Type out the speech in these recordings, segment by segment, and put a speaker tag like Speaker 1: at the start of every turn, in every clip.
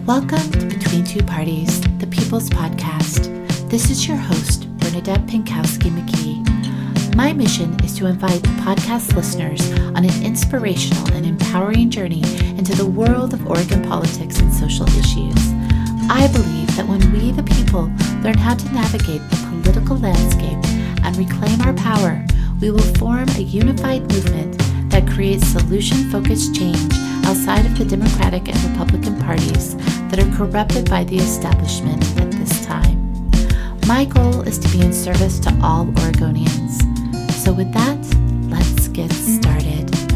Speaker 1: Welcome to Between Two Parties, the People's Podcast. This is your host, Bernadette Pinkowski-McKee. My mission is to invite podcast listeners on an inspirational and empowering journey into the world of Oregon politics and social issues. I believe that when we, the people, learn how to navigate the political landscape and reclaim our power, we will form a unified movement that creates solution-focused change outside of the Democratic and Republican parties that are corrupted by the establishment at this time. My goal is to be in service to all Oregonians. So with that, let's get started.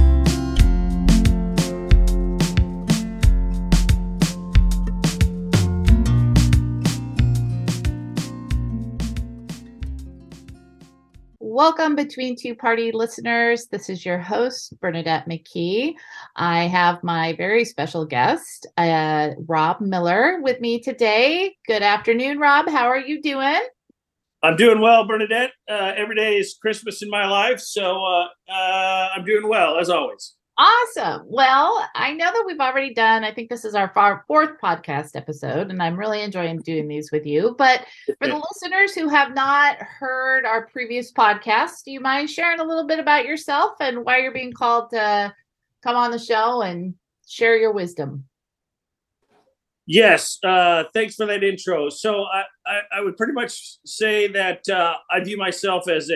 Speaker 1: Welcome, Between Two Party listeners. This is your host, Bernadette McKee. I have my very special guest, Rob Miller, with me today. Good afternoon, Rob. How are you doing?
Speaker 2: I'm doing well, Bernadette. Every day is Christmas in my life, so I'm doing well, as always.
Speaker 1: Awesome. Well, I know that we've already done, I think this is our fourth podcast episode, and I'm really enjoying doing these with you. But for the listeners who have not heard our previous podcast, do you mind sharing a little bit about yourself and why you're being called to come on the show and share your wisdom?
Speaker 2: Yes. Thanks for that intro. So I would pretty much say that I view myself as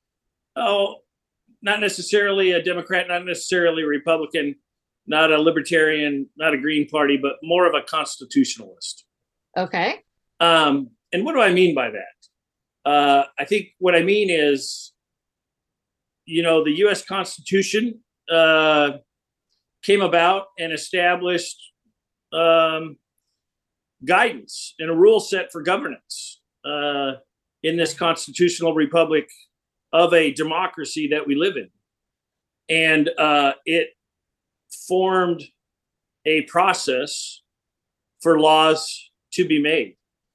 Speaker 2: not necessarily a Democrat, not necessarily a Republican, not a libertarian, not a Green Party, but more of a constitutionalist.
Speaker 1: Okay.
Speaker 2: And what do I mean by that? I think what I mean is, the U.S. Constitution came about and established guidance and a rule set for governance in this constitutional republic of a democracy that we live in. And it formed a process for laws to be made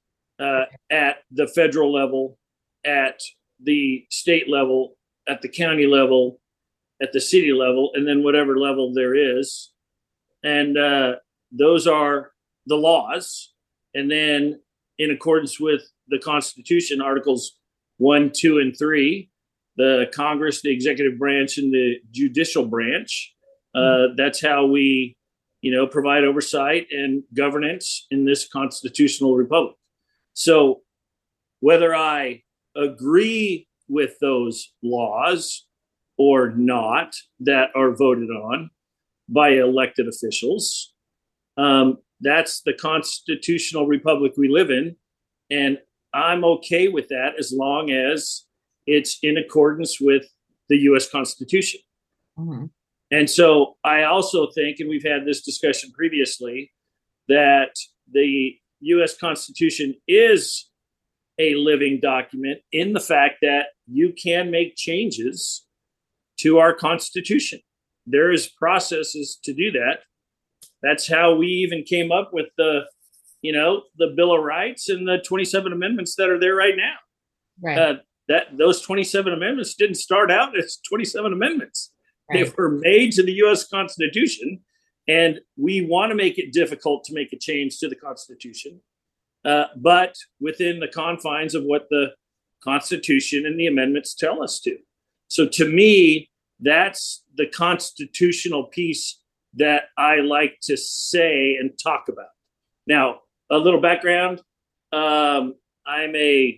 Speaker 2: at the federal level, at the state level, at the county level, at the city level, and then whatever level there is. And those are the laws. And then in accordance with the Constitution, Articles 1, 2, and 3, the Congress, the executive branch, and the judicial branch. That's how we, provide oversight and governance in this constitutional republic. So whether I agree with those laws or not that are voted on by elected officials, that's the constitutional republic we live in. And I'm okay with that as long as it's in accordance with the U.S. Constitution. Mm-hmm. And so I also think, and we've had this discussion previously, that the U.S. Constitution is a living document in the fact that you can make changes to our Constitution. There is processes to do that. That's how we even came up with the Bill of Rights and the 27 amendments that are there right now.
Speaker 1: Right.
Speaker 2: Those 27 amendments didn't start out as 27 amendments.
Speaker 1: Right.
Speaker 2: They were made to the U.S. Constitution, and we want to make it difficult to make a change to the Constitution, but within the confines of what the Constitution and the amendments tell us to. So to me, that's the constitutional piece that I like to say and talk about. Now, a little background. I'm a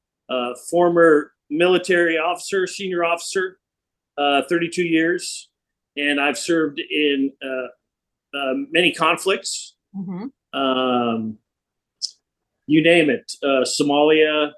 Speaker 2: former military officer, senior officer, 32 years, and I've served in many conflicts. Mm-hmm. You name it, Somalia,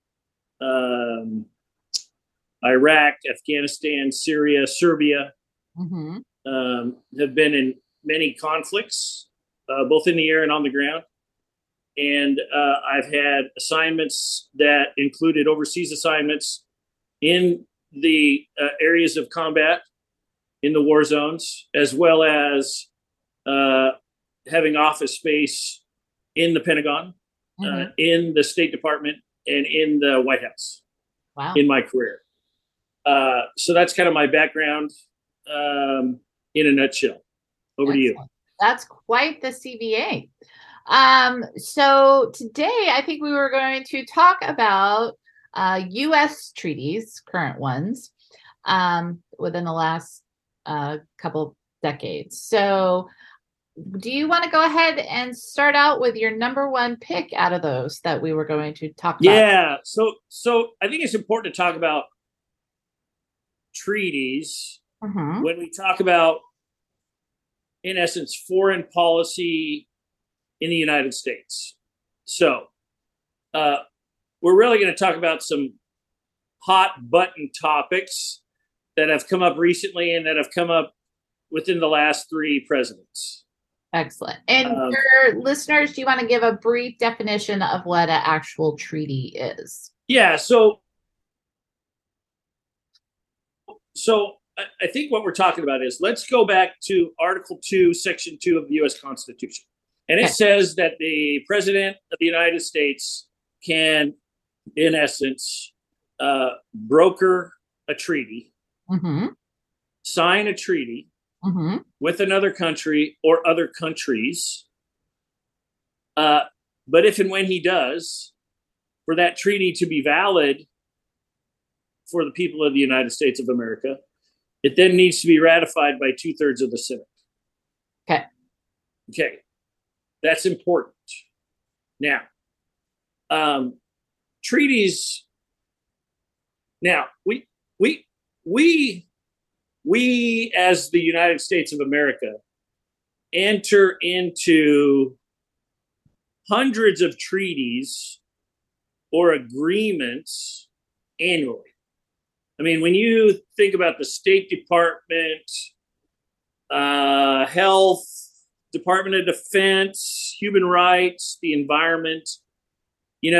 Speaker 2: Iraq, Afghanistan, Syria, Serbia. Mm-hmm. Have been in many conflicts, both in the air and on the ground. And I've had assignments that included overseas assignments in the areas of combat in the war zones, as well as having office space in the Pentagon, mm-hmm. In the State Department, and in the White House.
Speaker 1: Wow.
Speaker 2: In my career. So that's kind of my background in a nutshell. Over to you.
Speaker 1: That's quite the CVA. So today I think we were going to talk about U.S. treaties, current ones, within the last couple decades. So do you want to go ahead and start out with your number one pick out of those that we were going to talk about?
Speaker 2: Yeah. So I think it's important to talk about treaties when we talk about, in essence, foreign policy in the United States. So we're really going to talk about some hot button topics that have come up recently and that have come up within the last 3 presidents.
Speaker 1: Excellent. And for listeners, do you want to give a brief definition of what an actual treaty is?
Speaker 2: Yeah. So I think what we're talking about is, let's go back to Article 2, Section 2 of the U.S. Constitution. And it says that the President of the United States can, in essence, broker a treaty, sign a treaty with another country or other countries. But if and when he does, for that treaty to be valid for the people of the United States of America, it then needs to be ratified by 2/3 of the Senate. Okay. That's important. Now, treaties. Now, we as the United States of America enter into hundreds of treaties or agreements annually. I mean, when you think about the State Department, Health, Department of Defense, human rights, the environment, we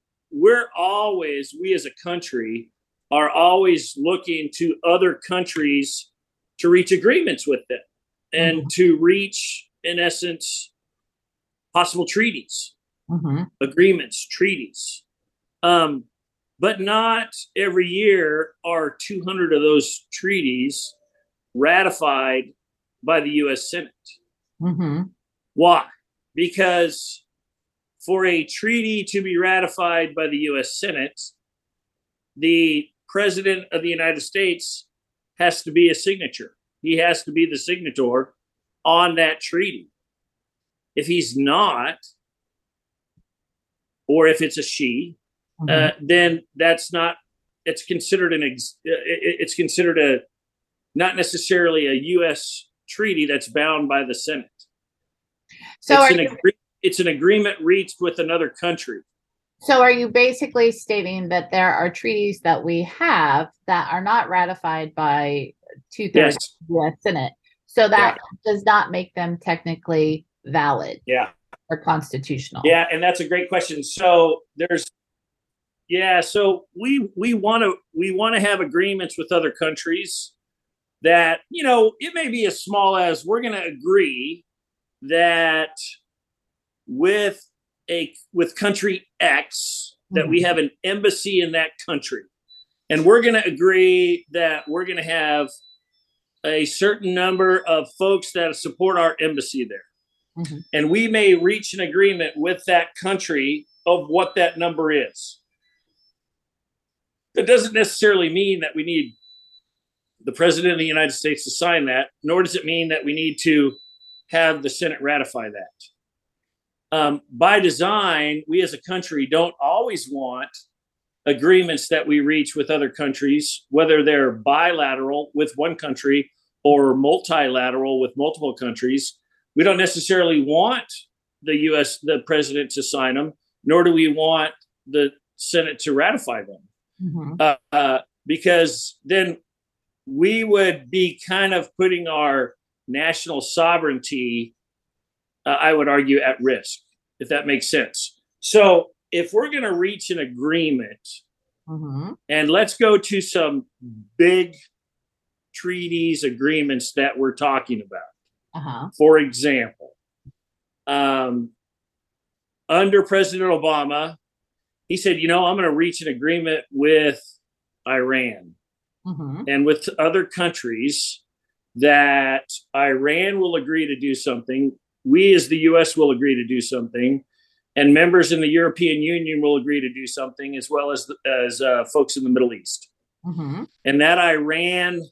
Speaker 2: as a country are always looking to other countries to reach agreements with them and to reach, in essence, possible treaties, agreements, treaties. But not every year are 200 of those treaties ratified by the U.S. Senate. Why? Because for a treaty to be ratified by the U.S. Senate, the President of the United States has to be a signature. He has to be the signator on that treaty. If he's not, or if it's a she, then that's not. It's considered it's considered not necessarily a U.S. treaty that's bound by the Senate. So it's an agreement reached with another country.
Speaker 1: So are you basically stating that there are treaties that we have that are not ratified by 2/3 of the U.S. Senate? So that does not make them technically valid. Or constitutional.
Speaker 2: And that's a great question. So so we want to have agreements with other countries that, it may be as small as, we're going to agree that with country X, that we have an embassy in that country, and we're going to agree that we're going to have a certain number of folks that support our embassy there. And we may reach an agreement with that country of what that number is. That doesn't necessarily mean that we need the President of the United States to sign that, nor does it mean that we need to have the Senate ratify that. By design, we as a country don't always want agreements that we reach with other countries, whether they're bilateral with one country or multilateral with multiple countries. We don't necessarily want the President to sign them, nor do we want the Senate to ratify them. Because then we would be kind of putting our national sovereignty, I would argue, at risk, if that makes sense. So if we're going to reach an agreement, and let's go to some big treaties, agreements that we're talking about. For example, under President Obama, he said, I'm going to reach an agreement with Iran and with other countries that Iran will agree to do something we as the U.S. will agree to do something, and members in the European Union will agree to do something, as well as folks in the Middle East.
Speaker 3: Mm-hmm.
Speaker 2: And that Iran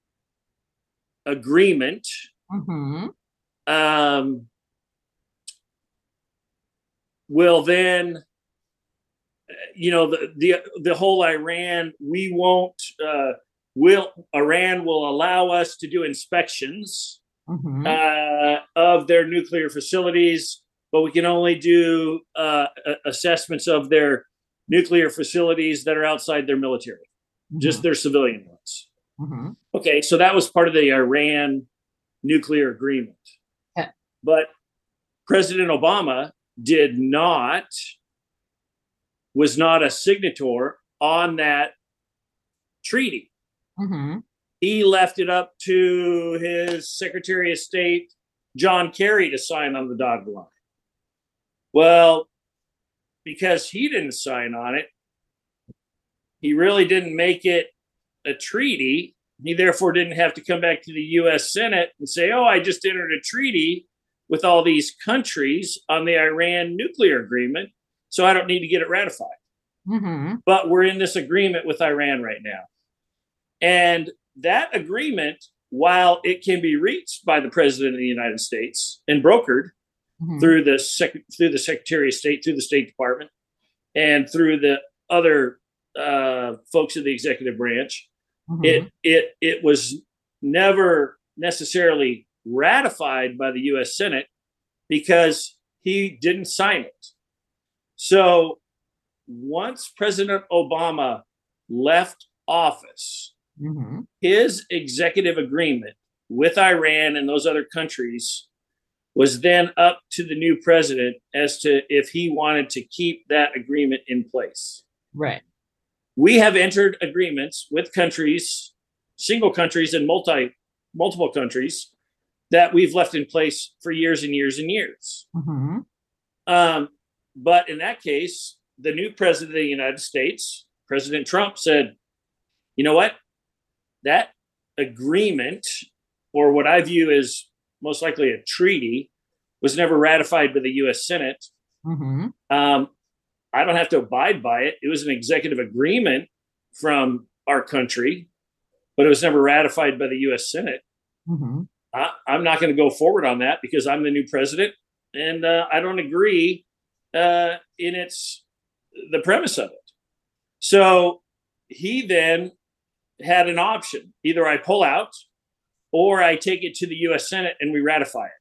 Speaker 2: agreement
Speaker 3: Mm-hmm.
Speaker 2: Will then, the whole Iran, Iran will allow us to do inspections
Speaker 3: Mm-hmm.
Speaker 2: of their nuclear facilities, but we can only do assessments of their nuclear facilities that are outside their military, just their civilian ones.
Speaker 3: Mm-hmm.
Speaker 2: Okay, so that was part of the Iran nuclear agreement.
Speaker 3: Yeah.
Speaker 2: But President Obama was not a signator on that treaty.
Speaker 3: Mm-hmm.
Speaker 2: He left it up to his Secretary of State, John Kerry, to sign on the dotted line. Well, because he didn't sign on it, he really didn't make it a treaty. He therefore didn't have to come back to the U.S. Senate and say, oh, I just entered a treaty with all these countries on the Iran nuclear agreement, so I don't need to get it ratified.
Speaker 3: Mm-hmm.
Speaker 2: But we're in this agreement with Iran right now. And that agreement, while it can be reached by the President of the United States and brokered through the Secretary of State, through the State Department, and through the other folks of the executive branch, it was never necessarily ratified by the U.S. Senate because he didn't sign it. So once President Obama left office, his executive agreement with Iran and those other countries was then up to the new president as to if he wanted to keep that agreement in place.
Speaker 3: Right.
Speaker 2: We have entered agreements with countries, single countries and multiple countries, that we've left in place for years and years and years. But in that case, the new president of the United States, President Trump, said, you know what? That agreement, or what I view as most likely a treaty, was never ratified by the U.S. Senate. I don't have to abide by it. It was an executive agreement from our country, but it was never ratified by the U.S. Senate. I'm not going to go forward on that because I'm the new president, and I don't agree in the premise of it. So he then had an option. Either I pull out or I take it to the U.S. Senate and we ratify it.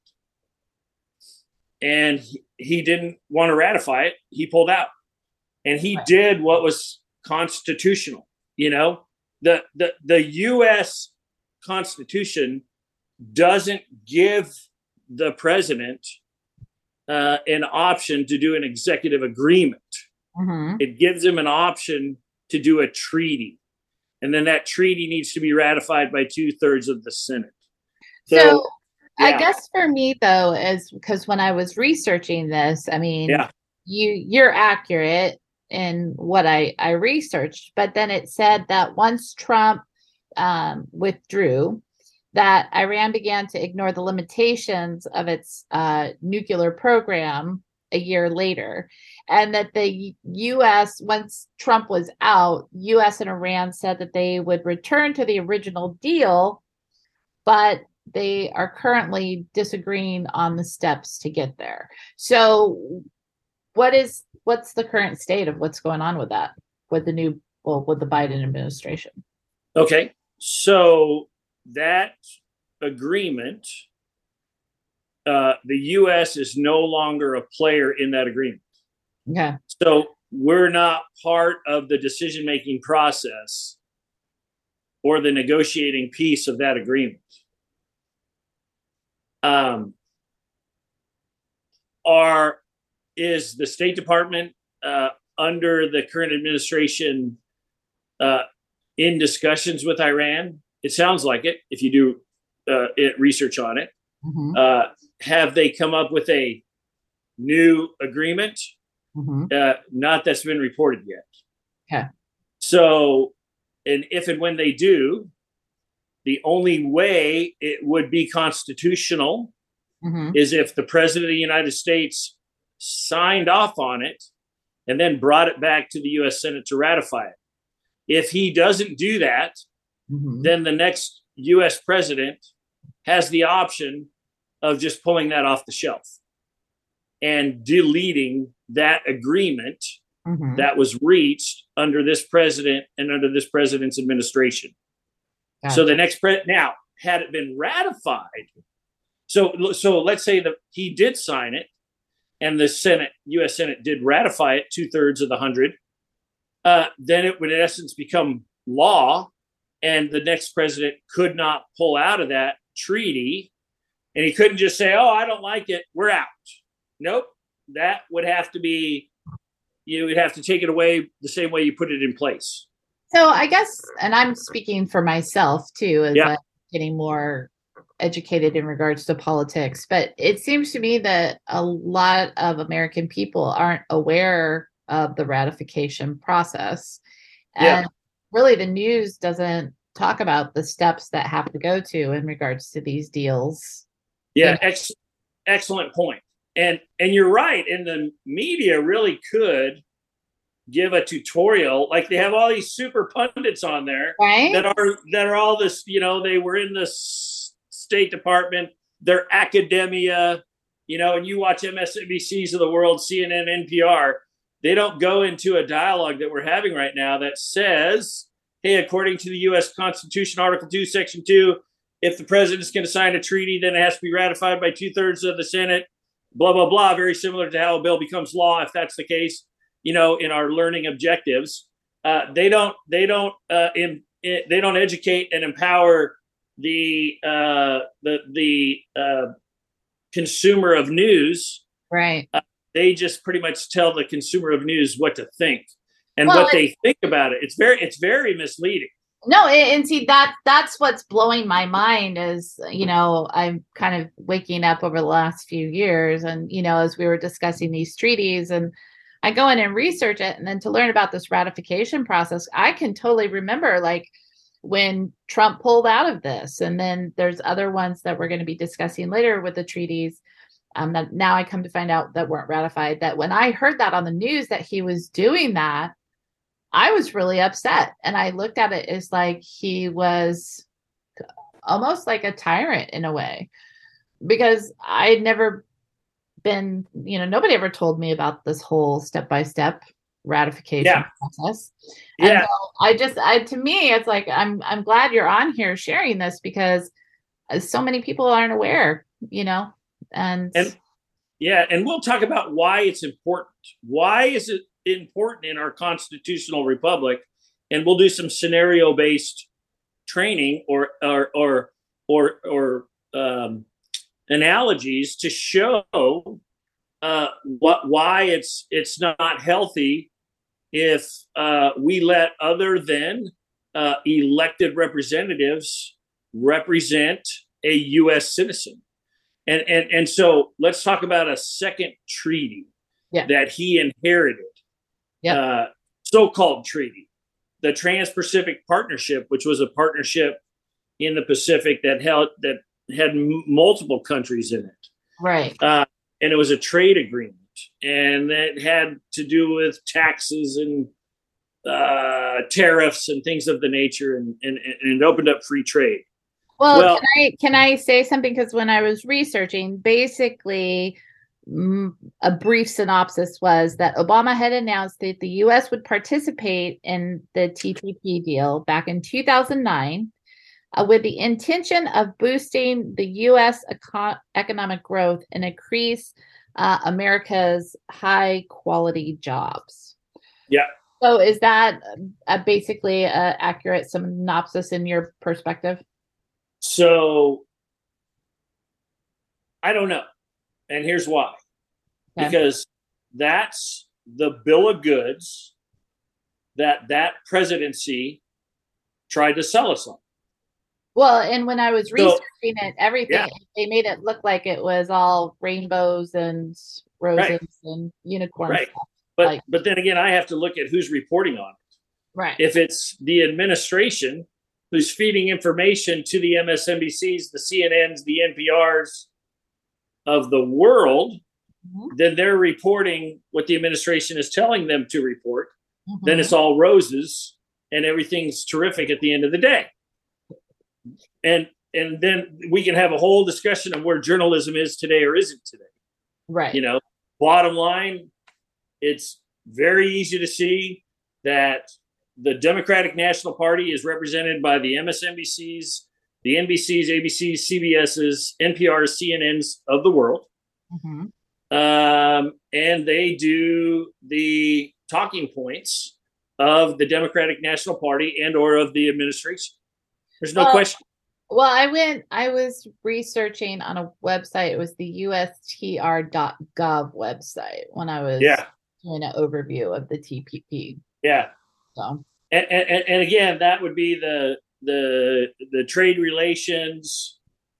Speaker 2: And he didn't want to ratify it. He pulled out. And he did what was constitutional. You know, the U.S. Constitution doesn't give the president an option to do an executive agreement. It gives him an option to do a treaty. And then that treaty needs to be ratified by 2/3 of the Senate.
Speaker 3: So yeah. I guess for me, though, is because when I was researching this, I mean, you're accurate in what I researched, but then it said that once Trump withdrew, that Iran began to ignore the limitations of its nuclear program a year later, and that the U.S., once Trump was out, U.S. and Iran said that they would return to the original deal, but they are currently disagreeing on the steps to get there. So what's the current state of what's going on with that, with the Biden administration?
Speaker 2: Okay. So that agreement, the U.S. is no longer a player in that agreement.
Speaker 3: Okay.
Speaker 2: So we're not part of the decision-making process or the negotiating piece of that agreement. Is the State Department under the current administration in discussions with Iran? It sounds like it, if you do research on it. Have they come up with a new agreement? Not that's been reported yet.
Speaker 3: Okay.
Speaker 2: So, and if and when they do, the only way it would be constitutional is if the president of the United States signed off on it and then brought it back to the U.S. Senate to ratify it. If he doesn't do that, then the next U.S. president has the option of just pulling that off the shelf and deleting that agreement that was reached under this president and under this president's administration. Gotcha. So the next now, had it been ratified, so let's say that he did sign it, and the Senate, U.S. Senate, did ratify it 2/3 of the 100. Then it would in essence become law, and the next president could not pull out of that treaty, and he couldn't just say, "Oh, I don't like it, we're out." Nope, that would have to be. You would have to take it away the same way you put it in place.
Speaker 3: So I guess, and I'm speaking for myself too, as I'm getting more educated in regards to politics, but it seems to me that a lot of American people aren't aware of the ratification process. And really the news doesn't talk about the steps that have to go to in regards to these deals.
Speaker 2: Yeah, excellent point. And you're right. And the media really could give a tutorial. Like they have all these super pundits on there that are all this, they were in the State Department, they're academia, and you watch MSNBCs of the world, CNN, NPR, they don't go into a dialogue that we're having right now that says, hey, according to the U.S. Constitution, Article 2, Section 2, if the president's going to sign a treaty, then it has to be ratified by 2/3 of the Senate. Blah, blah, blah, very similar to how a bill becomes law, if that's the case, in our learning objectives. They don't educate and empower the consumer of news.
Speaker 3: Right.
Speaker 2: They just pretty much tell the consumer of news what to think and what they think about it. It's very misleading.
Speaker 3: No, and see that's what's blowing my mind is, I'm kind of waking up over the last few years and, as we were discussing these treaties and I go in and research it. And then to learn about this ratification process, I can totally remember like when Trump pulled out of this. And then there's other ones that we're going to be discussing later with the treaties that now I come to find out that weren't ratified, that when I heard that on the news that he was doing that, I was really upset. And I looked at it as like he was almost like a tyrant in a way, because I had never been, nobody ever told me about this whole step-by-step ratification process. And so to me, it's like, I'm glad you're on here sharing this because so many people aren't aware, and
Speaker 2: we'll talk about why it's important. Why is it important in our constitutional republic? And we'll do some scenario-based training or analogies to show why it's not healthy if we let other than elected representatives represent a U.S. citizen. And so let's talk about a second treaty that he inherited. So-called treaty, the Trans-Pacific Partnership, which was a partnership in the Pacific that had multiple countries in it.
Speaker 3: Right.
Speaker 2: And it was a trade agreement, and it had to do with taxes and tariffs and things of the nature, and it opened up free trade.
Speaker 3: Well, can I say something? Because when I was researching, basically a brief synopsis was that Obama had announced that the U.S. would participate in the TPP deal back in 2009 with the intention of boosting the U.S. economic growth and increase America's high-quality jobs.
Speaker 2: Yeah.
Speaker 3: So is that basically an accurate synopsis in your perspective?
Speaker 2: So I don't know. And here's why. Okay. Because that's the bill of goods that presidency tried to sell us on.
Speaker 3: Well, and when I was researching everything, they made it look like it was all rainbows and roses and unicorns.
Speaker 2: Right. Stuff. But then again, I have to look at who's reporting on it.
Speaker 3: Right.
Speaker 2: If it's the administration who's feeding information to the MSNBCs, the CNNs, the NPRs, of the world, then they're reporting what the administration is telling them to report. Then it's all roses and everything's terrific at the end of the day. And then we can have a whole discussion of where journalism is today or isn't today.
Speaker 3: Right.
Speaker 2: You know, bottom line, it's very easy to see that the Democratic National Party is represented by the MSNBCs, the NBCs, ABCs, CBSs, NPRs, CNNs of the world. And they do the talking points of the Democratic National Party and or of the administration. There's no question.
Speaker 3: Well, I was researching on a website. It was the USTR.gov website when I was doing an overview of the TPP.
Speaker 2: Yeah.
Speaker 3: So,
Speaker 2: and again, that would be the trade relations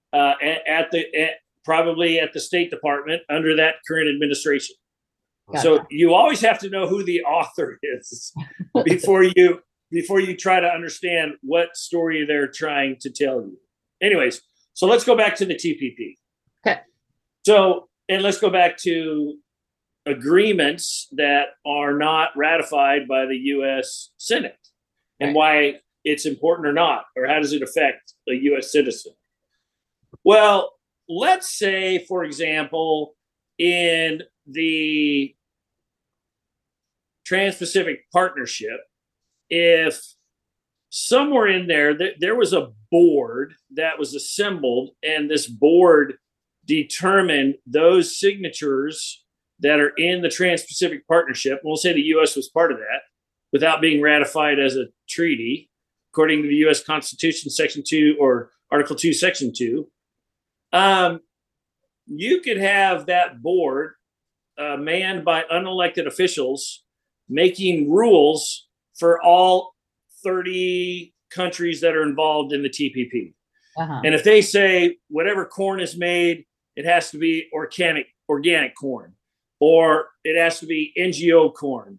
Speaker 2: probably at the State Department under that current administration. Gotcha. So you always have to know who the author is before you try to understand what story they're trying to tell you. Anyways, so let's go back to the TPP.
Speaker 3: Okay.
Speaker 2: So, and let's go back to agreements that are not ratified by the U.S. Senate and why it's important or not, or how does it affect a U.S. citizen? Well, let's say, for example, in the Trans-Pacific Partnership, if somewhere in there was a board that was assembled, and this board determined those signatures that are in the Trans-Pacific Partnership. We'll say the U.S. was part of that without being ratified as a treaty, according to the U.S. Constitution, Section 2 or Article 2, Section 2. You could have that board manned by unelected officials making rules for all 30 countries that are involved in the TPP. And if they say whatever corn is made, it has to be organic corn, or it has to be NGO corn.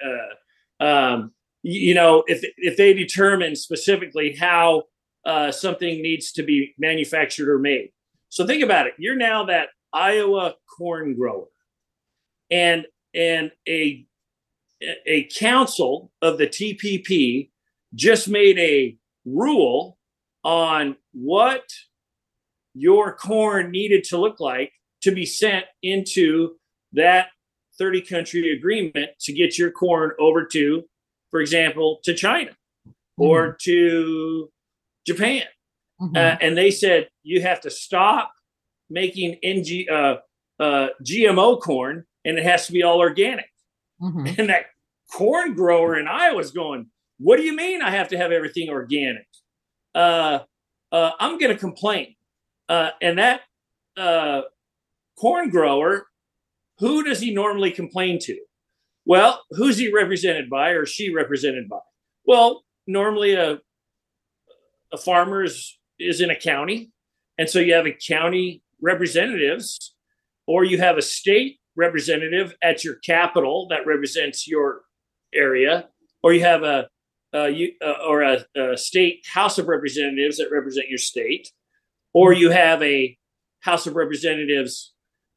Speaker 2: If they determine specifically how something needs to be manufactured or made. So think about it. You're now that Iowa corn grower, and a council of the TPP just made a rule on what your corn needed to look like to be sent into that 30 country agreement to get your corn over to, for example, to China or to Japan. And they said, you have to stop making GMO corn, and it has to be all organic. And that corn grower in Iowa is going, what do you mean I have to have everything organic? I'm going to complain. And that corn grower, who does he normally complain to? Well, who's he represented by, or she represented by? Well, normally a farmer is in a county. And so you have a county representatives, or you have a state representative at your capital that represents your area, or you have a state House of Representatives that represent your state, or you have a House of Representatives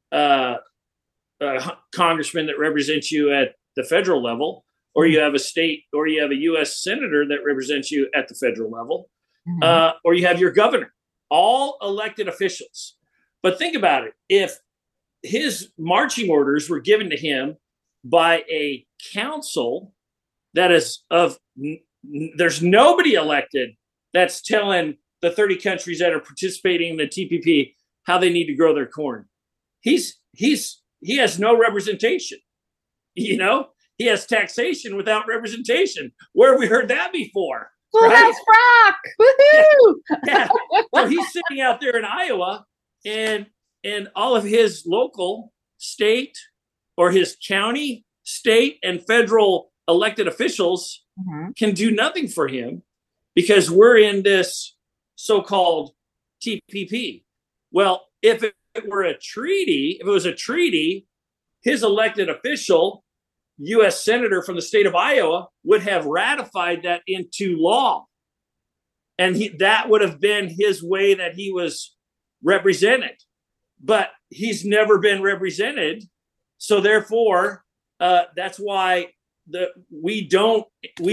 Speaker 2: congressman that represents you at the federal level, or you have a state, or you have a U.S. senator that represents you at the federal level, or you have your governor, all elected officials. But think about it. If his marching orders were given to him by a council that is there's nobody elected that's telling the 30 countries that are participating in the TPP how they need to grow their corn. He has no representation. He has taxation without representation. Where have we heard that before?
Speaker 3: Schoolhouse Rock! Woohoo!
Speaker 2: Yeah. So he's sitting out there in Iowa, and all of his local, state, or his county, state, and federal elected officials can do nothing for him because we're in this so-called TPP. Well, if it was a treaty, his elected official, U.S. Senator from the state of Iowa, would have ratified that into law. And that would have been his way that he was represented. but he's never been represented. So therefore, that's why we don't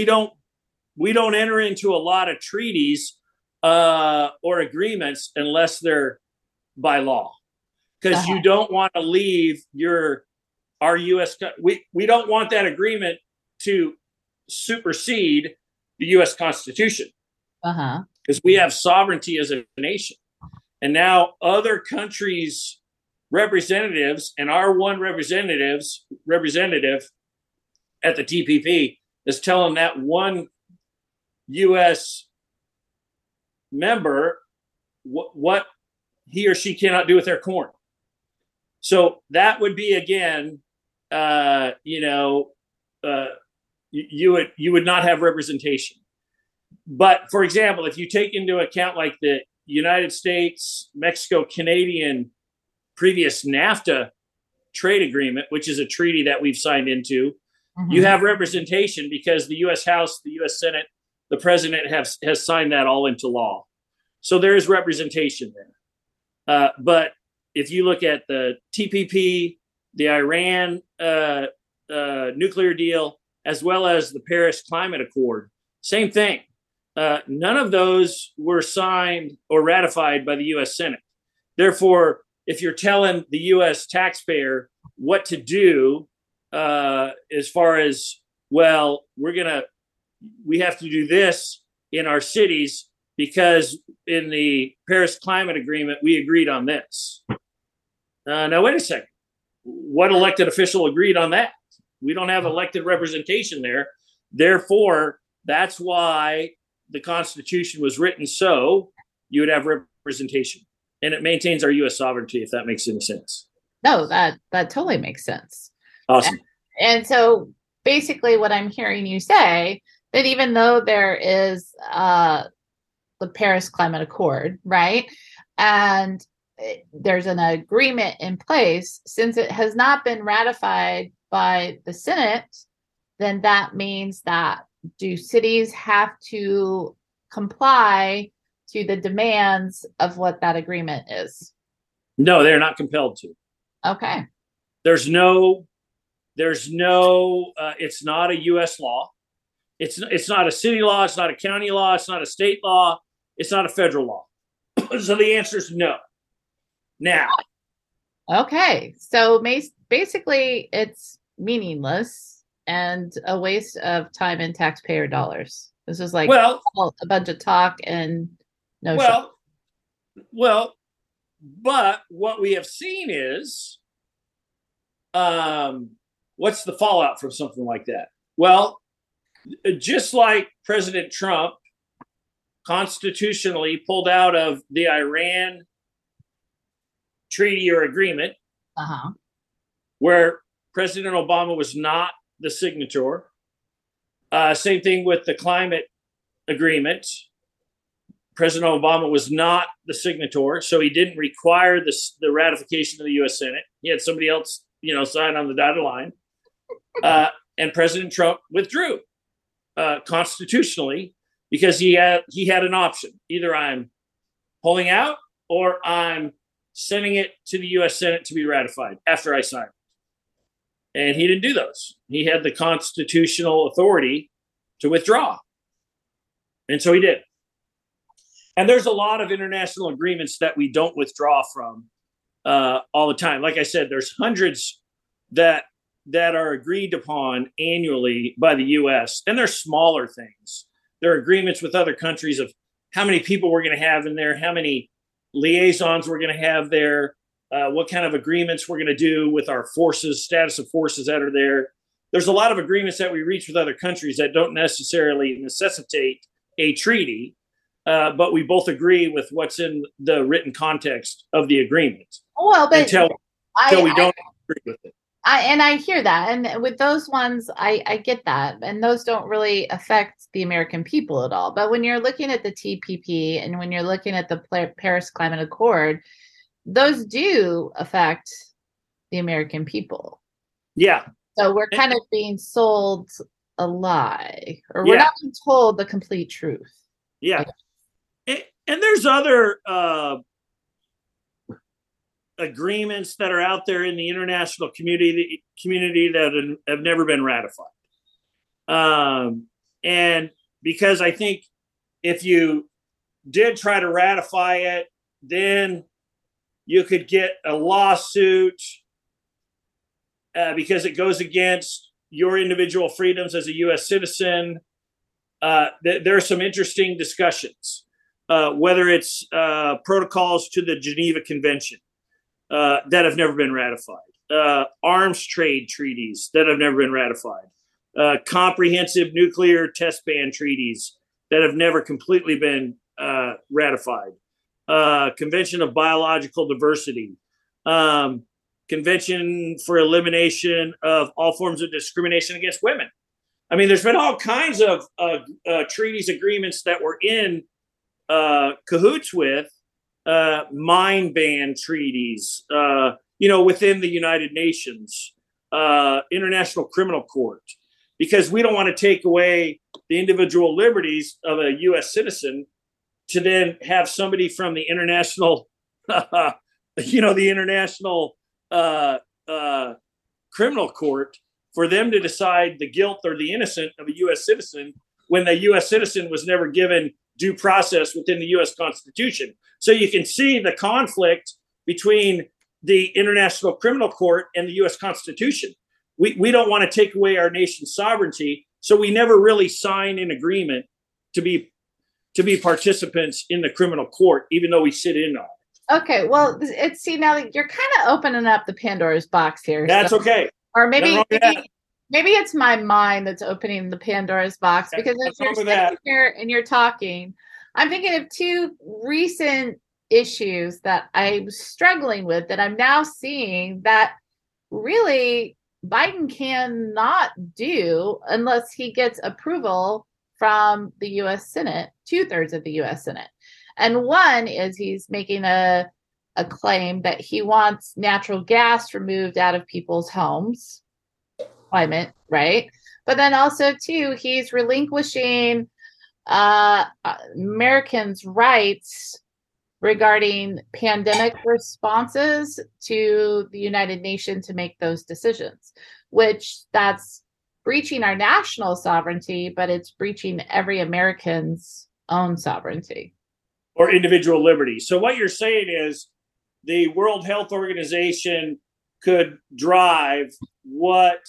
Speaker 2: enter into a lot of treaties or agreements unless they're by law, because you don't want to leave our U.S. We don't want that agreement to supersede the U.S. Constitution, because we have sovereignty as a nation. And now other countries' representatives and our one representative at the TPP is telling that one U.S. member what he or she cannot do with their corn. So that would be, again, you would not have representation. But for example, if you take into account like the United States, Mexico, Canadian previous NAFTA trade agreement, which is a treaty that we've signed into, you have representation because the U.S. House, the U.S. Senate, the president has signed that all into law. So there is representation there. But if you look at the TPP, the Iran nuclear deal, as well as the Paris Climate Accord, same thing. None of those were signed or ratified by the U.S. Senate. Therefore, if you're telling the U.S. taxpayer what to do, as far as, well, we have to do this in our cities because in the Paris Climate Agreement, we agreed on this. Now, wait a second. What elected official agreed on that? We don't have elected representation there. Therefore, that's why the Constitution was written so you would have representation. And it maintains our U.S. sovereignty, if that makes any sense.
Speaker 3: No, that totally makes sense.
Speaker 2: Awesome.
Speaker 3: And so basically what I'm hearing you say, that even though there is the Paris Climate Accord, right, and there's an agreement in place, since it has not been ratified by the Senate, then that means that do cities have to comply to the demands of what that agreement is?
Speaker 2: No, they're not compelled to.
Speaker 3: Okay.
Speaker 2: There's no, it's not a U.S. law. It's not a city law. It's not a county law. It's not a state law. It's not a federal law. So the answer is no. Now.
Speaker 3: Okay. So basically it's meaningless and a waste of time and taxpayer dollars. This is like a bunch of talk and no show.
Speaker 2: Well, but what we have seen is, what's the fallout from something like that? Well, just like President Trump constitutionally pulled out of the Iran treaty or agreement, where President Obama was not the signator. Same thing with the climate agreement. President Obama was not the signator, so he didn't require the ratification of the U.S. Senate. He had somebody else, sign on the dotted line. And President Trump withdrew constitutionally because he had an option. Either I'm pulling out or I'm sending it to the U.S. Senate to be ratified after I sign it. And he didn't do those. He had the constitutional authority to withdraw. And so he did. And there's a lot of international agreements that we don't withdraw from all the time. Like I said, there's hundreds that are agreed upon annually by the U.S. And they're smaller things. There are agreements with other countries of how many people we're going to have in there, how many liaisons we're going to have there, what kind of agreements we're going to do with our forces, status of forces that are there. There's a lot of agreements that we reach with other countries that don't necessarily necessitate a treaty, but we both agree with what's in the written context of the agreement.
Speaker 3: Well, but
Speaker 2: until we don't agree with it.
Speaker 3: I hear that. And with those ones, I get that. And those don't really affect the American people at all. But when you're looking at the TPP and when you're looking at the Paris Climate Accord, those do affect the American people.
Speaker 2: Yeah.
Speaker 3: So we're kind of being sold a lie, or we're not being told the complete truth.
Speaker 2: Yeah. And there's other agreements that are out there in the international community that have never been ratified. And because I think if you did try to ratify it, then you could get a lawsuit because it goes against your individual freedoms as a U.S. citizen. There are some interesting discussions, whether it's protocols to the Geneva Convention that have never been ratified, arms trade treaties that have never been ratified, comprehensive nuclear test ban treaties that have never completely been ratified, Convention of Biological Diversity, Convention for Elimination of All Forms of Discrimination Against Women. I mean, there's been all kinds of treaties, agreements that we're in cahoots with, mine ban treaties, within the United Nations, International Criminal Court, because we don't want to take away the individual liberties of a U.S. citizen to then have somebody from the international, the International Criminal Court for them to decide the guilt or the innocence of a U.S. citizen when the U.S. citizen was never given due process within the U.S. Constitution. So you can see the conflict between the International Criminal Court and the U.S. Constitution. We don't want to take away our nation's sovereignty, so we never really sign an agreement to be participants in the criminal court, even though we sit in on it.
Speaker 3: Okay, well, now you're kind of opening up the Pandora's box here.
Speaker 2: That's okay.
Speaker 3: Or maybe it's my mind that's opening the Pandora's box, because as you're sitting here and you're talking, I'm thinking of two recent issues that I'm struggling with that I'm now seeing that really Biden cannot do unless he gets approval from the U.S. Senate, 2/3 of the U.S. Senate. And one is he's making a claim that he wants natural gas removed out of people's homes, climate, right? But then also, too, he's relinquishing Americans' rights regarding pandemic responses to the United Nations to make those decisions, which that's breaching our national sovereignty, but it's breaching every American's own sovereignty.
Speaker 2: Or individual liberty. So what you're saying is the World Health Organization could drive what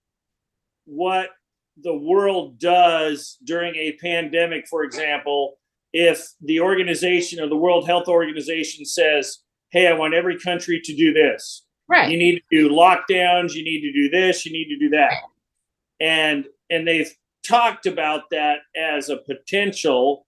Speaker 2: the world does during a pandemic, for example, if the organization or the World Health Organization says, hey, I want every country to do this.
Speaker 3: Right.
Speaker 2: You need to do lockdowns, you need to do this, you need to do that. And they've talked about that as a potential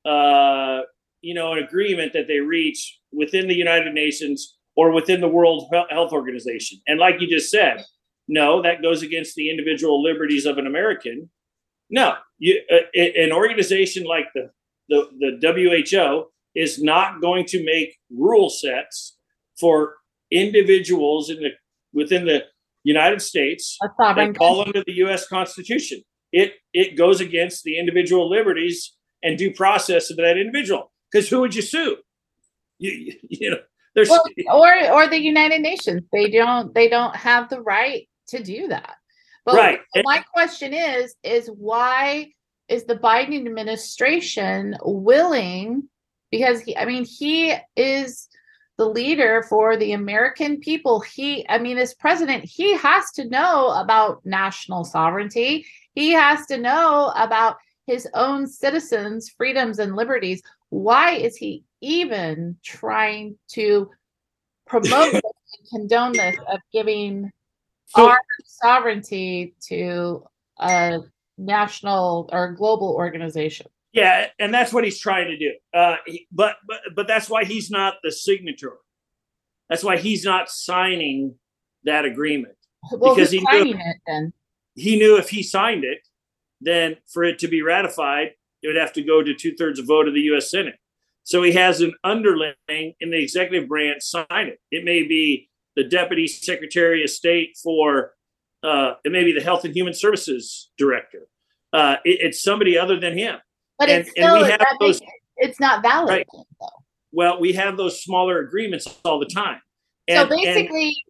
Speaker 2: an agreement that they reach within the United Nations or within the World Health Organization. And like you just said, no, that goes against the individual liberties of an American. No, an organization like the WHO is not going to make rule sets for individuals within the United States that fall under the U.S. Constitution. It goes against the individual liberties and due process of that individual. Because who would you sue? There's
Speaker 3: or the United Nations. They don't have the right to do that. But
Speaker 2: right.
Speaker 3: My question is why is the Biden administration willing? Because he is the leader for the American people. As president, he has to know about national sovereignty. He has to know about his own citizens' freedoms and liberties. Why is he even trying to promote this and condone this of giving our sovereignty to a national or global organization?
Speaker 2: Yeah, and that's what he's trying to do. But that's why he's not the signatory. That's why he's not signing that agreement.
Speaker 3: Well, because he
Speaker 2: knew if he signed it, then for it to be ratified, it would have to go to 2/3 vote of the U.S. Senate. So he has an underling in the executive branch sign it. It may be the Deputy Secretary of State for, it may be the Health and Human Services Director. It's somebody other than him.
Speaker 3: But it's not valid.
Speaker 2: Right. Well, we have those smaller agreements all the time.
Speaker 3: So basically,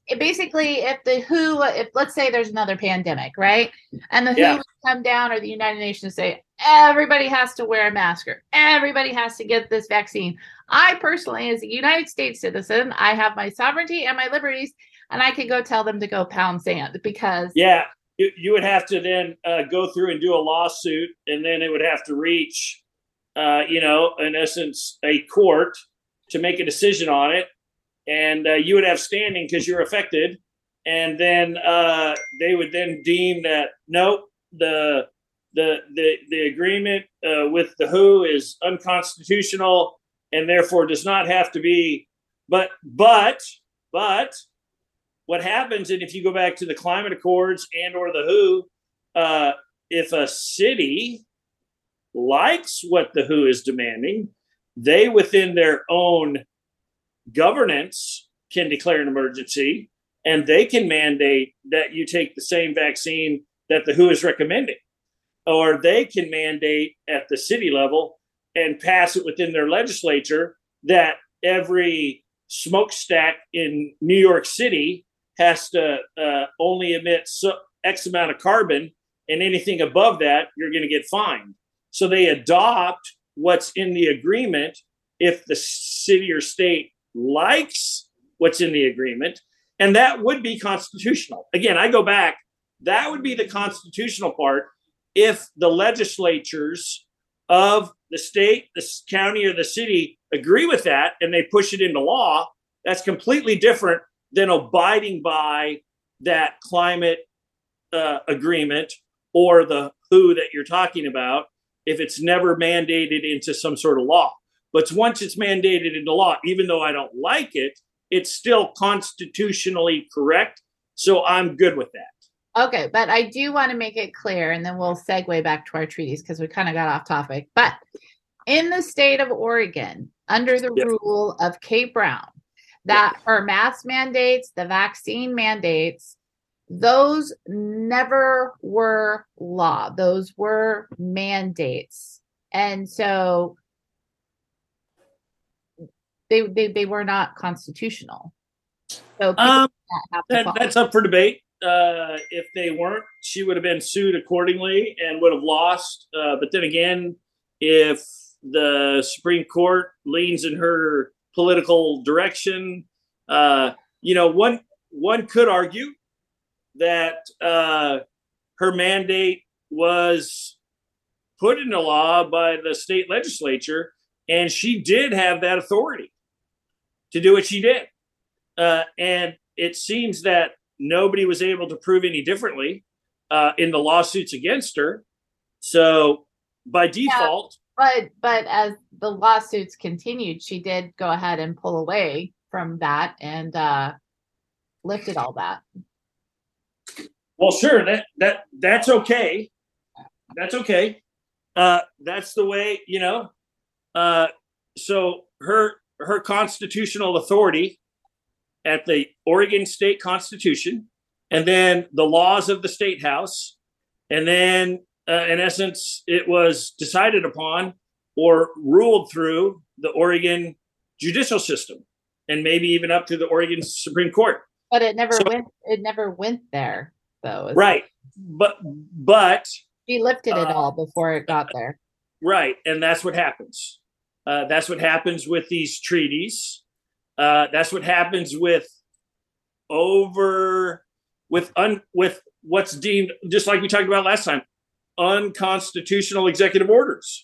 Speaker 3: if let's say there's another pandemic, right? And the WHO come down, or the United Nations say everybody has to wear a mask, or everybody has to get this vaccine. I personally, as a United States citizen, I have my sovereignty and my liberties, and I can go tell them to go pound sand because
Speaker 2: you would have to then go through and do a lawsuit, and then it would have to reach, in essence, a court to make a decision on it. And you would have standing because you're affected. And then they would then deem that, nope, the agreement with the WHO is unconstitutional and therefore does not have to be. But what happens, and if you go back to the climate accords and or the WHO, if a city likes what the WHO is demanding, they within their own governance can declare an emergency, and they can mandate that you take the same vaccine that the WHO is recommending, or they can mandate at the city level and pass it within their legislature that every smokestack in New York City has to only emit X amount of carbon, and anything above that, you're going to get fined. So they adopt what's in the agreement if the city or state likes what's in the agreement, and that would be constitutional. Again, I go back, that would be the constitutional part if the legislatures of the state, the county, or the city agree with that and they push it into law. That's completely different than abiding by that climate agreement or the WHO that you're talking about if it's never mandated into some sort of law. But once it's mandated into law, even though I don't like it, it's still constitutionally correct. So I'm good with that.
Speaker 3: Okay, but I do want to make it clear, and then we'll segue back to our treaties because we kind of got off topic. But in the state of Oregon, under the rule of Kate Brown, that her mask mandates, the vaccine mandates, those never were law. Those were mandates. And so they were not constitutional. So
Speaker 2: that's up for debate. If they weren't, she would have been sued accordingly and would have lost. But then again, if the Supreme Court leans in her political direction, one could argue that her mandate was put into law by the state legislature, and she did have that authority to do what she did. And it seems that nobody was able to prove any differently in the lawsuits against her. So by default.
Speaker 3: But as the lawsuits continued, she did go ahead and pull away from that and lifted all that.
Speaker 2: Well, sure, that's okay. That's okay. That's the way, so her constitutional authority at the Oregon State Constitution, and then the laws of the State House, and then in essence, it was decided upon or ruled through the Oregon judicial system, and maybe even up to the Oregon Supreme Court.
Speaker 3: But it never went there, though.
Speaker 2: Right, but
Speaker 3: she lifted it all before it got there.
Speaker 2: Right, and that's what happens. That's what happens with these treaties. That's what happens with what's deemed, just like we talked about last time, unconstitutional executive orders.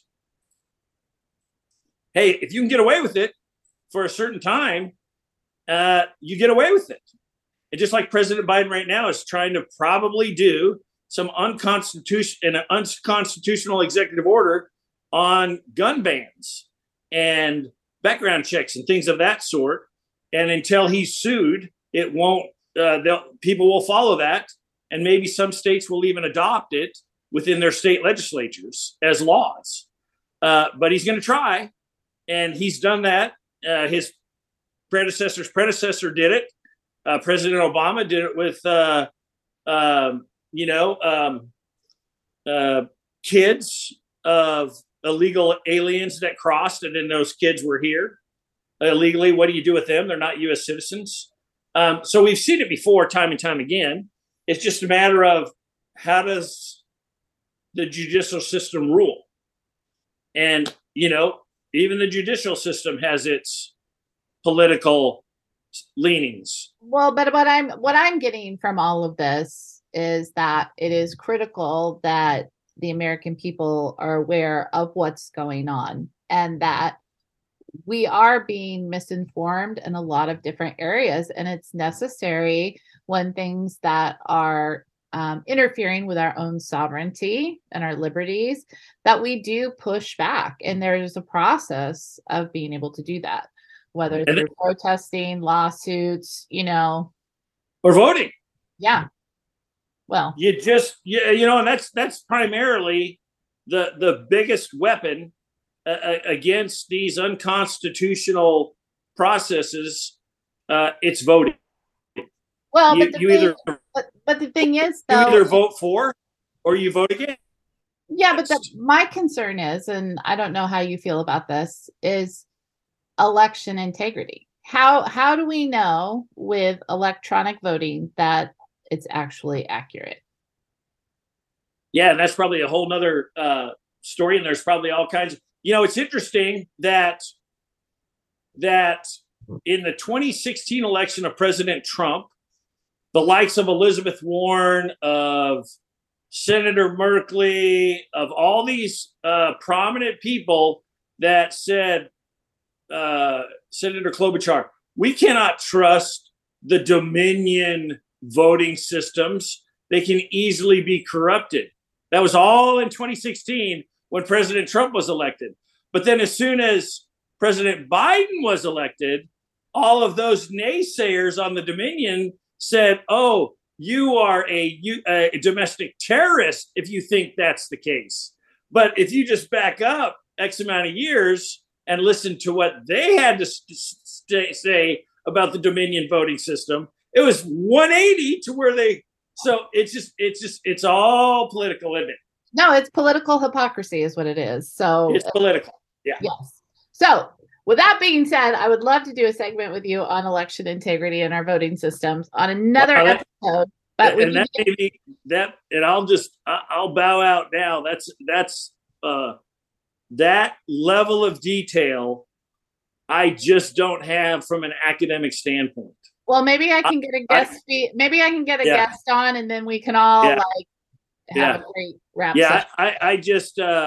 Speaker 2: Hey, if you can get away with it for a certain time, you get away with it. And just like President Biden right now is trying to probably do some unconstitutional executive order on gun bans and background checks and things of that sort. And until he's sued, it won't. People will follow that, and maybe some states will even adopt it within their state legislatures as laws. But he's going to try, and he's done that. His predecessor's predecessor did it. President Obama did it with, kids of illegal aliens that crossed, and then those kids were here illegally. What do you do with them? They're not U.S. citizens. So we've seen it before, time and time again. It's just a matter of how does the judicial system rule? And, even the judicial system has its political leanings.
Speaker 3: Well, but what I'm getting from all of this is that it is critical that the American people are aware of what's going on, and that we are being misinformed in a lot of different areas. And it's necessary when things that are interfering with our own sovereignty and our liberties, that we do push back. And there's a process of being able to do that, whether through protesting, lawsuits, or
Speaker 2: voting.
Speaker 3: Yeah. Well,
Speaker 2: and that's primarily the biggest weapon against these unconstitutional processes. It's voting.
Speaker 3: Well, but the thing is, though,
Speaker 2: you either vote for or you vote against.
Speaker 3: Yeah, but my concern is, and I don't know how you feel about this, is election integrity. How do we know with electronic voting that it's actually accurate?
Speaker 2: Yeah, and that's probably a whole nother story, and there's probably all kinds of, it's interesting that in the 2016 election of President Trump, the likes of Elizabeth Warren, of Senator Merkley, of all these prominent people that said, Senator Klobuchar, we cannot trust the Dominion voting systems. They can easily be corrupted. That was all in 2016 when President Trump was elected. But then as soon as President Biden was elected, all of those naysayers on the Dominion said, oh, you are a domestic terrorist if you think that's the case. But if you just back up X amount of years and listen to what they had to say about the Dominion voting system, it was 180 to where so it's all political, isn't it?
Speaker 3: No, it's political hypocrisy is what it is. So
Speaker 2: it's political. Yeah.
Speaker 3: Yes. So with that being said, I would love to do a segment with you on election integrity and our voting systems on another episode. But
Speaker 2: I'll bow out now. That's that level of detail I just don't have from an academic standpoint.
Speaker 3: Well, maybe I can get a guest. Maybe I can get a guest on, and then we can all have a great wrap.
Speaker 2: Yeah,
Speaker 3: session.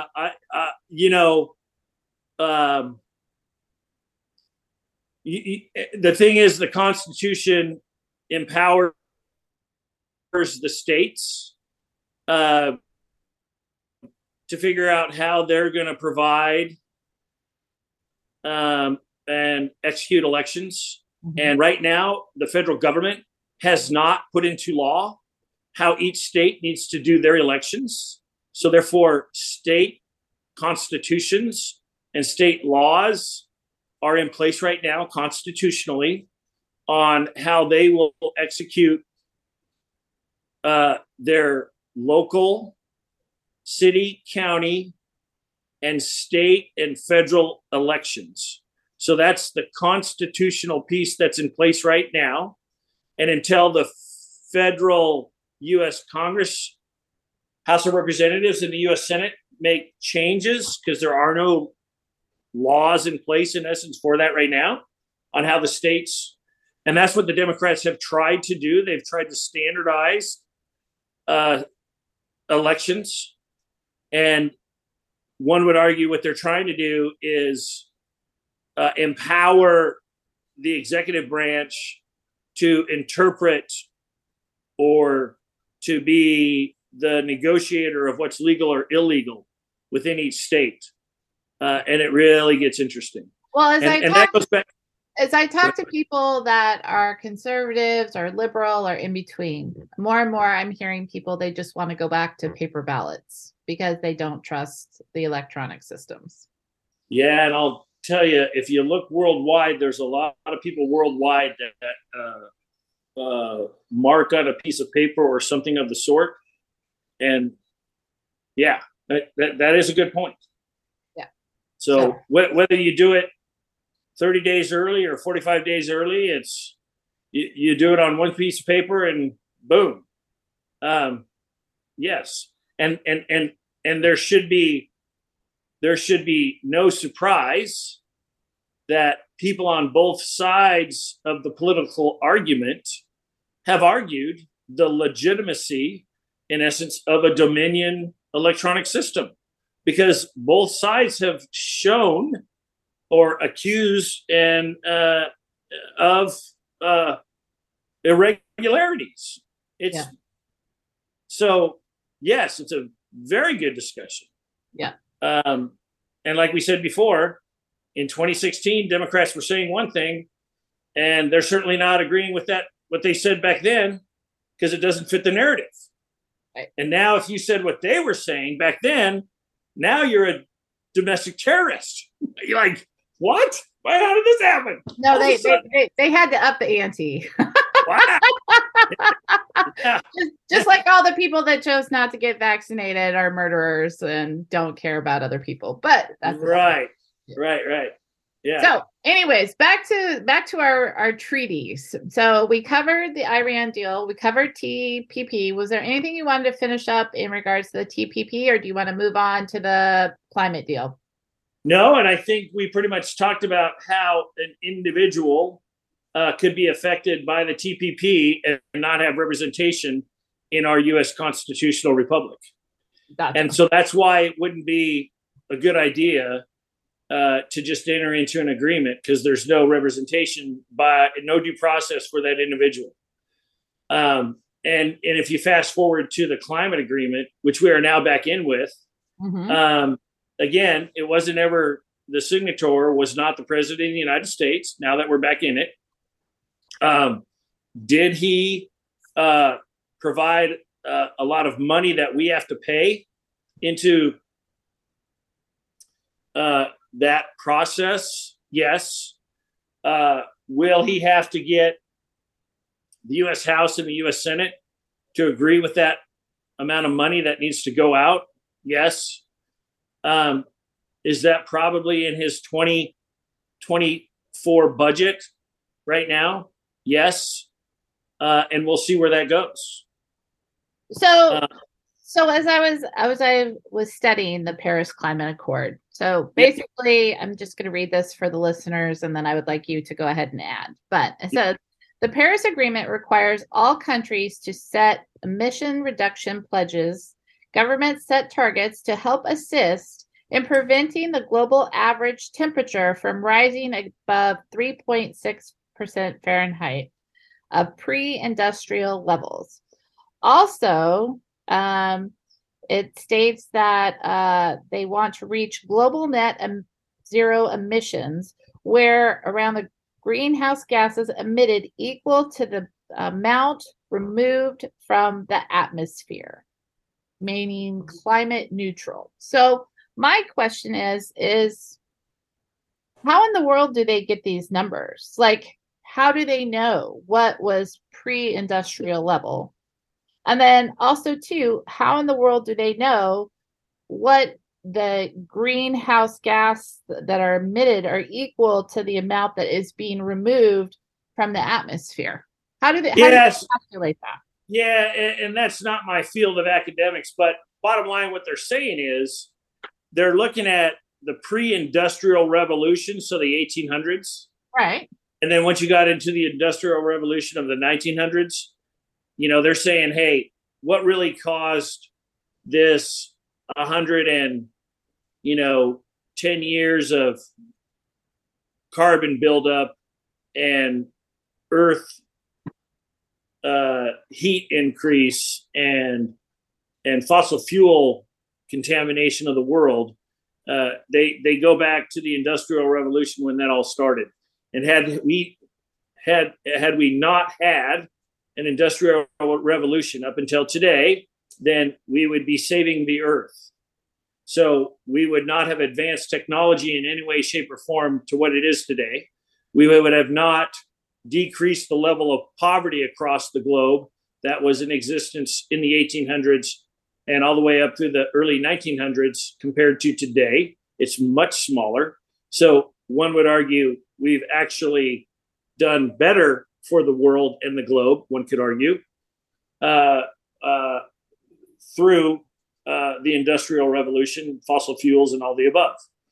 Speaker 2: The thing is, the Constitution empowers the states to figure out how they're going to provide and execute elections. Mm-hmm. And right now, the federal government has not put into law how each state needs to do their elections. So therefore, state constitutions and state laws are in place right now constitutionally on how they will execute their local, city, county, and state and federal elections. So that's the constitutional piece that's in place right now. And until the federal U.S. Congress, House of Representatives, and the U.S. Senate make changes, because there are no laws in place, in essence, for that right now, on how the states, and that's what the Democrats have tried to do. They've tried to standardize elections. And one would argue what they're trying to do is empower the executive branch to interpret or to be the negotiator of what's legal or illegal within each state. And it really gets interesting.
Speaker 3: Well, as I talk to people that are conservatives or liberal or in between, more and more I'm hearing people, they just want to go back to paper ballots because they don't trust the electronic systems.
Speaker 2: Yeah, and I'll tell you, if you look worldwide, there's a lot of people worldwide that mark on a piece of paper or something of the sort. And yeah, that is a good point.
Speaker 3: Yeah.
Speaker 2: So whether you do it 30 days early or 45 days early, it's, You do it on one piece of paper and boom. Yes. And there should be no surprise that people on both sides of the political argument have argued the legitimacy, in essence, of a Dominion electronic system, because both sides have shown or accused of irregularities. So yes, it's a very good discussion.
Speaker 3: Yeah.
Speaker 2: And like we said before, in 2016, Democrats were saying one thing, and they're certainly not agreeing with that, what they said back then, because it doesn't fit the narrative.
Speaker 3: Right.
Speaker 2: And now if you said what they were saying back then, now you're a domestic terrorist. You're like, what? How did this happen?
Speaker 3: No, they had to up the ante.
Speaker 2: Wow.
Speaker 3: Yeah. Just like all the people that chose not to get vaccinated are murderers and don't care about other people. But that's
Speaker 2: right. Yeah.
Speaker 3: So anyways, back to our treaties. So we covered the Iran deal. We covered TPP. Was there anything you wanted to finish up in regards to the TPP, or do you want to move on to the climate deal?
Speaker 2: No, and I think we pretty much talked about how an individual could be affected by the TPP and not have representation in our U.S. constitutional republic. Gotcha. And so that's why it wouldn't be a good idea to just enter into an agreement, because there's no representation no due process for that individual. And if you fast forward to the climate agreement, which we are now back in with, again, it wasn't ever, the signator was not the president of the United States. Now that we're back in it, did he provide a lot of money that we have to pay into that process? Yes. Will he have to get the U.S. House and the U.S. Senate to agree with that amount of money that needs to go out? Yes. Is that probably in his 2024 budget right now? Yes. And we'll see where that goes.
Speaker 3: So as I was studying the Paris Climate Accord, so basically, I'm just going to read this for the listeners, and then I would like you to go ahead and add. But it says, the Paris Agreement requires all countries to set emission reduction pledges. Governments set targets to help assist in preventing the global average temperature from rising above 3.6% Fahrenheit of pre-industrial levels. Also, it states that they want to reach global net zero emissions, where around the greenhouse gases emitted equal to the amount removed from the atmosphere, meaning climate neutral. So my question is how in the world do they get these numbers? Like, how do they know what was pre-industrial level? And then also, too, how in the world do they know what the greenhouse gas that are emitted are equal to the amount that is being removed from the atmosphere? How do they calculate that?
Speaker 2: Yeah, and that's not my field of academics, but bottom line, what they're saying is they're looking at the pre-industrial revolution, so the 1800s.
Speaker 3: Right.
Speaker 2: And then once you got into the industrial revolution of the 1900s, they're saying, hey, what really caused this 110 years of carbon buildup and earth heat increase and fossil fuel contamination of the world? They go back to the Industrial Revolution when that all started. And had we not had an industrial revolution up until today, then we would be saving the earth. So we would not have advanced technology in any way, shape, or form to what it is today. We would have not decreased the level of poverty across the globe that was in existence in the 1800s and all the way up through the early 1900s compared to today. It's much smaller. So one would argue we've actually done better for the world and the globe, one could argue, through the Industrial Revolution, fossil fuels, and all the above.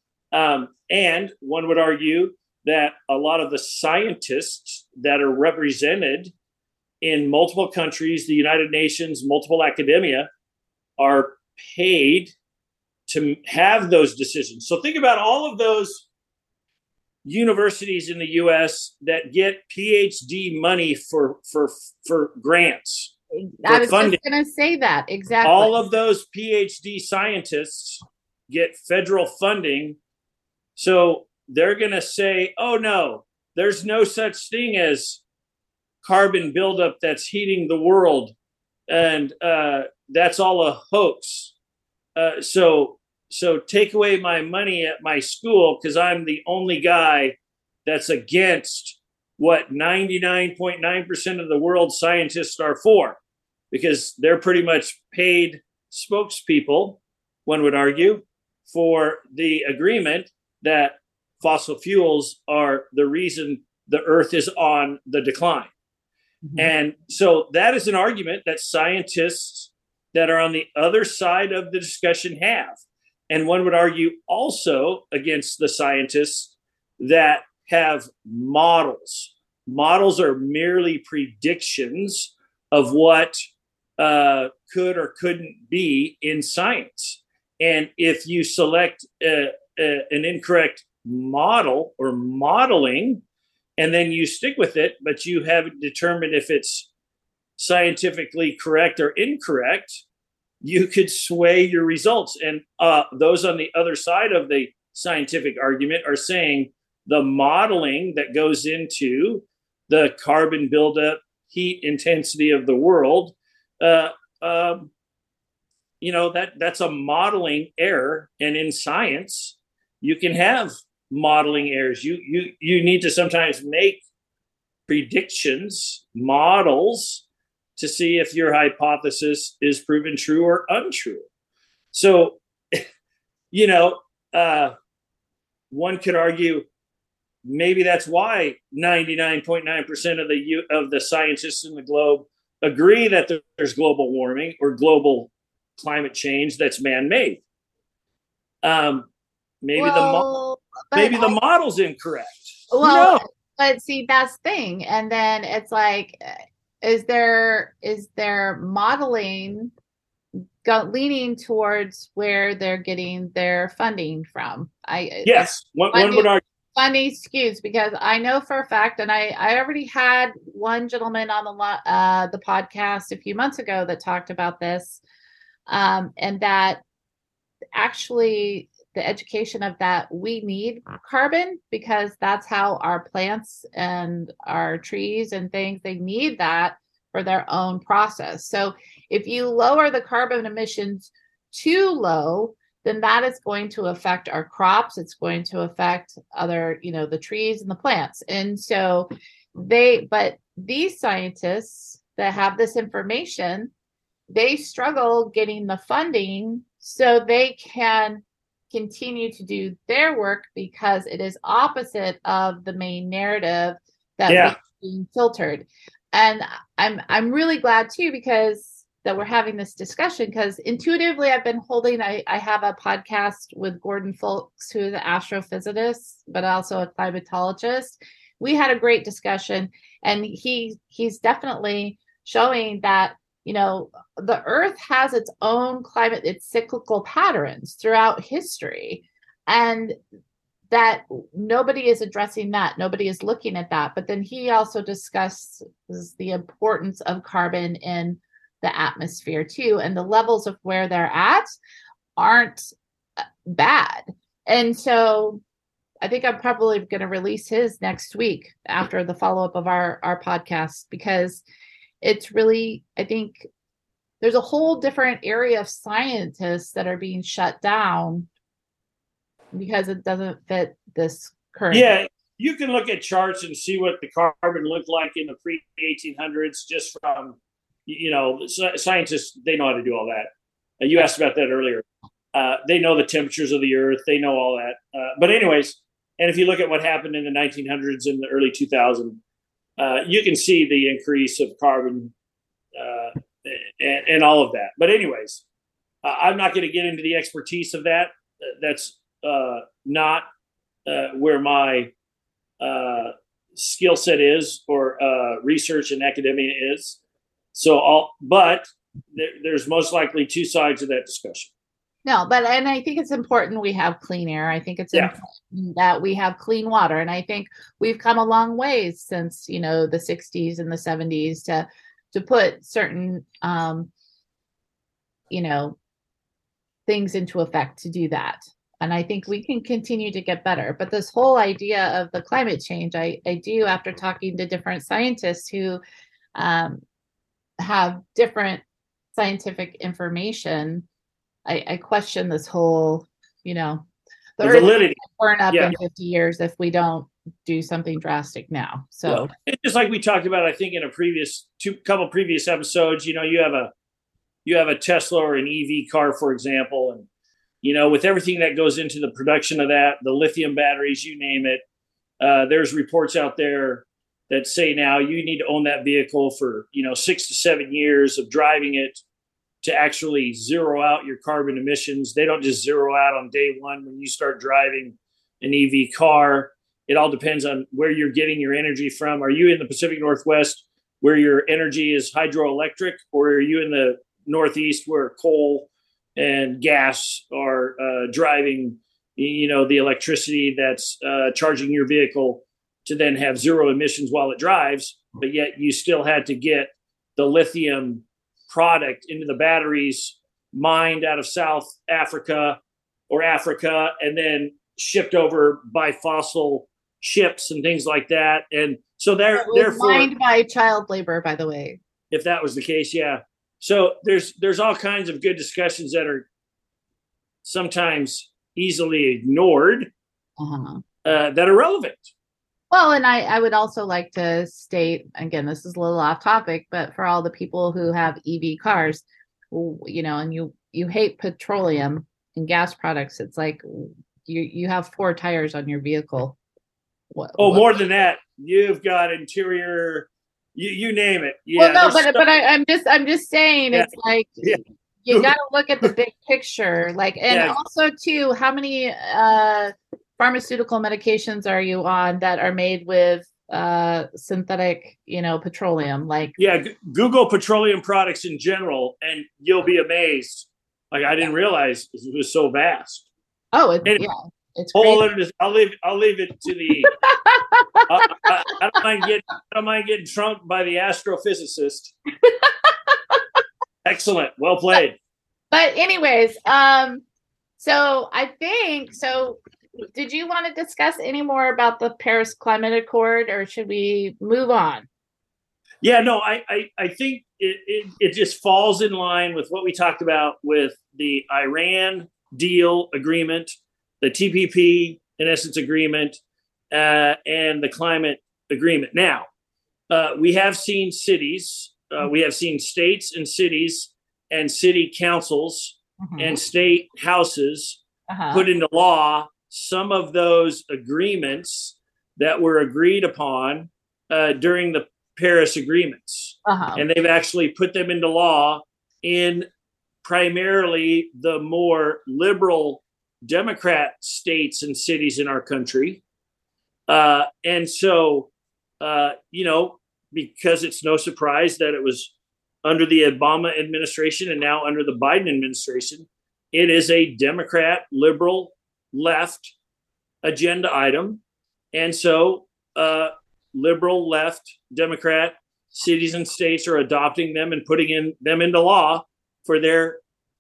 Speaker 2: And one would argue that a lot of the scientists that are represented in multiple countries, the United Nations, multiple academia, are paid to have those decisions. So think about all of those universities in the US that get PhD money for grants.
Speaker 3: I was just going to say that. Exactly.
Speaker 2: All of those PhD scientists get federal funding. So they're going to say, oh, no, there's no such thing as carbon buildup that's heating the world. And that's all a hoax. So take away my money at my school because I'm the only guy that's against what 99.9% of the world's scientists are for, because they're pretty much paid spokespeople, one would argue, for the agreement that fossil fuels are the reason the earth is on the decline. Mm-hmm. And so that is an argument that scientists that are on the other side of the discussion have. And one would argue also against the scientists that have models. Models are merely predictions of what could or couldn't be in science. And if you select an incorrect model or modeling, and then you stick with it, but you haven't determined if it's scientifically correct or incorrect, you could sway your results. And those on the other side of the scientific argument are saying the modeling that goes into the carbon buildup, heat intensity of the world, that's a modeling error. And in science, you can have modeling errors. You need to sometimes make predictions, models, to see if your hypothesis is proven true or untrue. So, one could argue maybe that's why 99.9% of the scientists in the globe agree that there's global warming or global climate change that's man-made. Maybe the model's incorrect.
Speaker 3: Well, but see, that's the thing. And then it's like, is there modeling leaning towards where they're getting their funding from?
Speaker 2: Yes, one would argue.
Speaker 3: Funny skews, because I know for a fact, and I already had one gentleman on the podcast a few months ago that talked about this, and that actually the education of that we need carbon, because that's how our plants and our trees and things, they need that for their own process. So if you lower the carbon emissions too low, then that is going to affect our crops. It's going to affect other, the trees and the plants. And so but these scientists that have this information, they struggle getting the funding so they can continue to do their work, because it is opposite of the main narrative that is being filtered. And I'm really glad too, because that we're having this discussion, because intuitively I have a podcast with Gordon Fulks, who's an astrophysicist, but also a climatologist. We had a great discussion, and he's definitely showing that, the earth has its own climate, its cyclical patterns throughout history, and that nobody is addressing that. Nobody is looking at that. But then he also discusses the importance of carbon in the atmosphere too, and the levels of where they're at aren't bad. And so I think I'm probably going to release his next week after the follow-up of our podcast, because it's really, I think there's a whole different area of scientists that are being shut down because it doesn't fit this current.
Speaker 2: Yeah, you can look at charts and see what the carbon looked like in the pre-1800s just from, scientists, they know how to do all that. You asked about that earlier. They know the temperatures of the earth. They know all that. But anyways, and if you look at what happened in the 1900s and the early 2000s, you can see the increase of carbon and all of that. But anyways, I'm not going to get into the expertise of that. That's not where my skill set is, or research and academia is. But there's most likely two sides of that discussion.
Speaker 3: No, and I think it's important we have clean air. I think it's important that we have clean water. And I think we've come a long ways since, the 60s and the 70s to put certain, things into effect to do that. And I think we can continue to get better. But this whole idea of the climate change, I do, after talking to different scientists who have different scientific information, I question this whole, the earth will burn up in 50 years if we don't do something drastic now. So
Speaker 2: it's just like we talked about, I think in a couple previous episodes, you have a Tesla or an EV car, for example, and with everything that goes into the production of that, the lithium batteries, you name it, there's reports out there that say now you need to own that vehicle for 6 to 7 years of driving it to actually zero out your carbon emissions. They don't just zero out on day one when you start driving an EV car. It all depends on where you're getting your energy from. Are you in the Pacific Northwest where your energy is hydroelectric, or are you in the Northeast where coal and gas are driving, the electricity that's charging your vehicle to then have zero emissions while it drives, but yet you still had to get the lithium product into the batteries mined out of South Africa or Africa and then shipped over by fossil ships and things like that. And so therefore
Speaker 3: mined by child labor, by the way.
Speaker 2: If that was the case, yeah. So there's all kinds of good discussions that are sometimes easily ignored that are relevant.
Speaker 3: Well, and I would also like to state, again, this is a little off topic, but for all the people who have EV cars, and you hate petroleum and gas products, it's like you have 4 tires on your vehicle.
Speaker 2: More than that. You've got interior, you name it. Yeah.
Speaker 3: Well, no, but I'm just saying, it's like you got to look at the big picture, also too, how many pharmaceutical medications are you on that are made with synthetic, petroleum?
Speaker 2: Google petroleum products in general, and you'll be amazed. I didn't realize it was so vast.
Speaker 3: Oh, it's crazy.
Speaker 2: I'll leave it to the. I don't mind getting trumped by the astrophysicist. Excellent, well played.
Speaker 3: But anyways, so I think so. Did you want to discuss any more about the Paris Climate Accord, or should we move on?
Speaker 2: Yeah, no, I think it just falls in line with what we talked about with the Iran deal agreement, the TPP, in essence, agreement, and the climate agreement. Now, we have seen cities, we have seen states and cities and city councils and state houses put into law some of those agreements that were agreed upon during the Paris agreements. And they've actually put them into law in primarily the more liberal Democrat states and cities in our country. And so, because it's no surprise that it was under the Obama administration and now under the Biden administration, it is a Democrat, liberal, left agenda item. And so liberal, left, Democrat cities and states are adopting them and putting them into law for their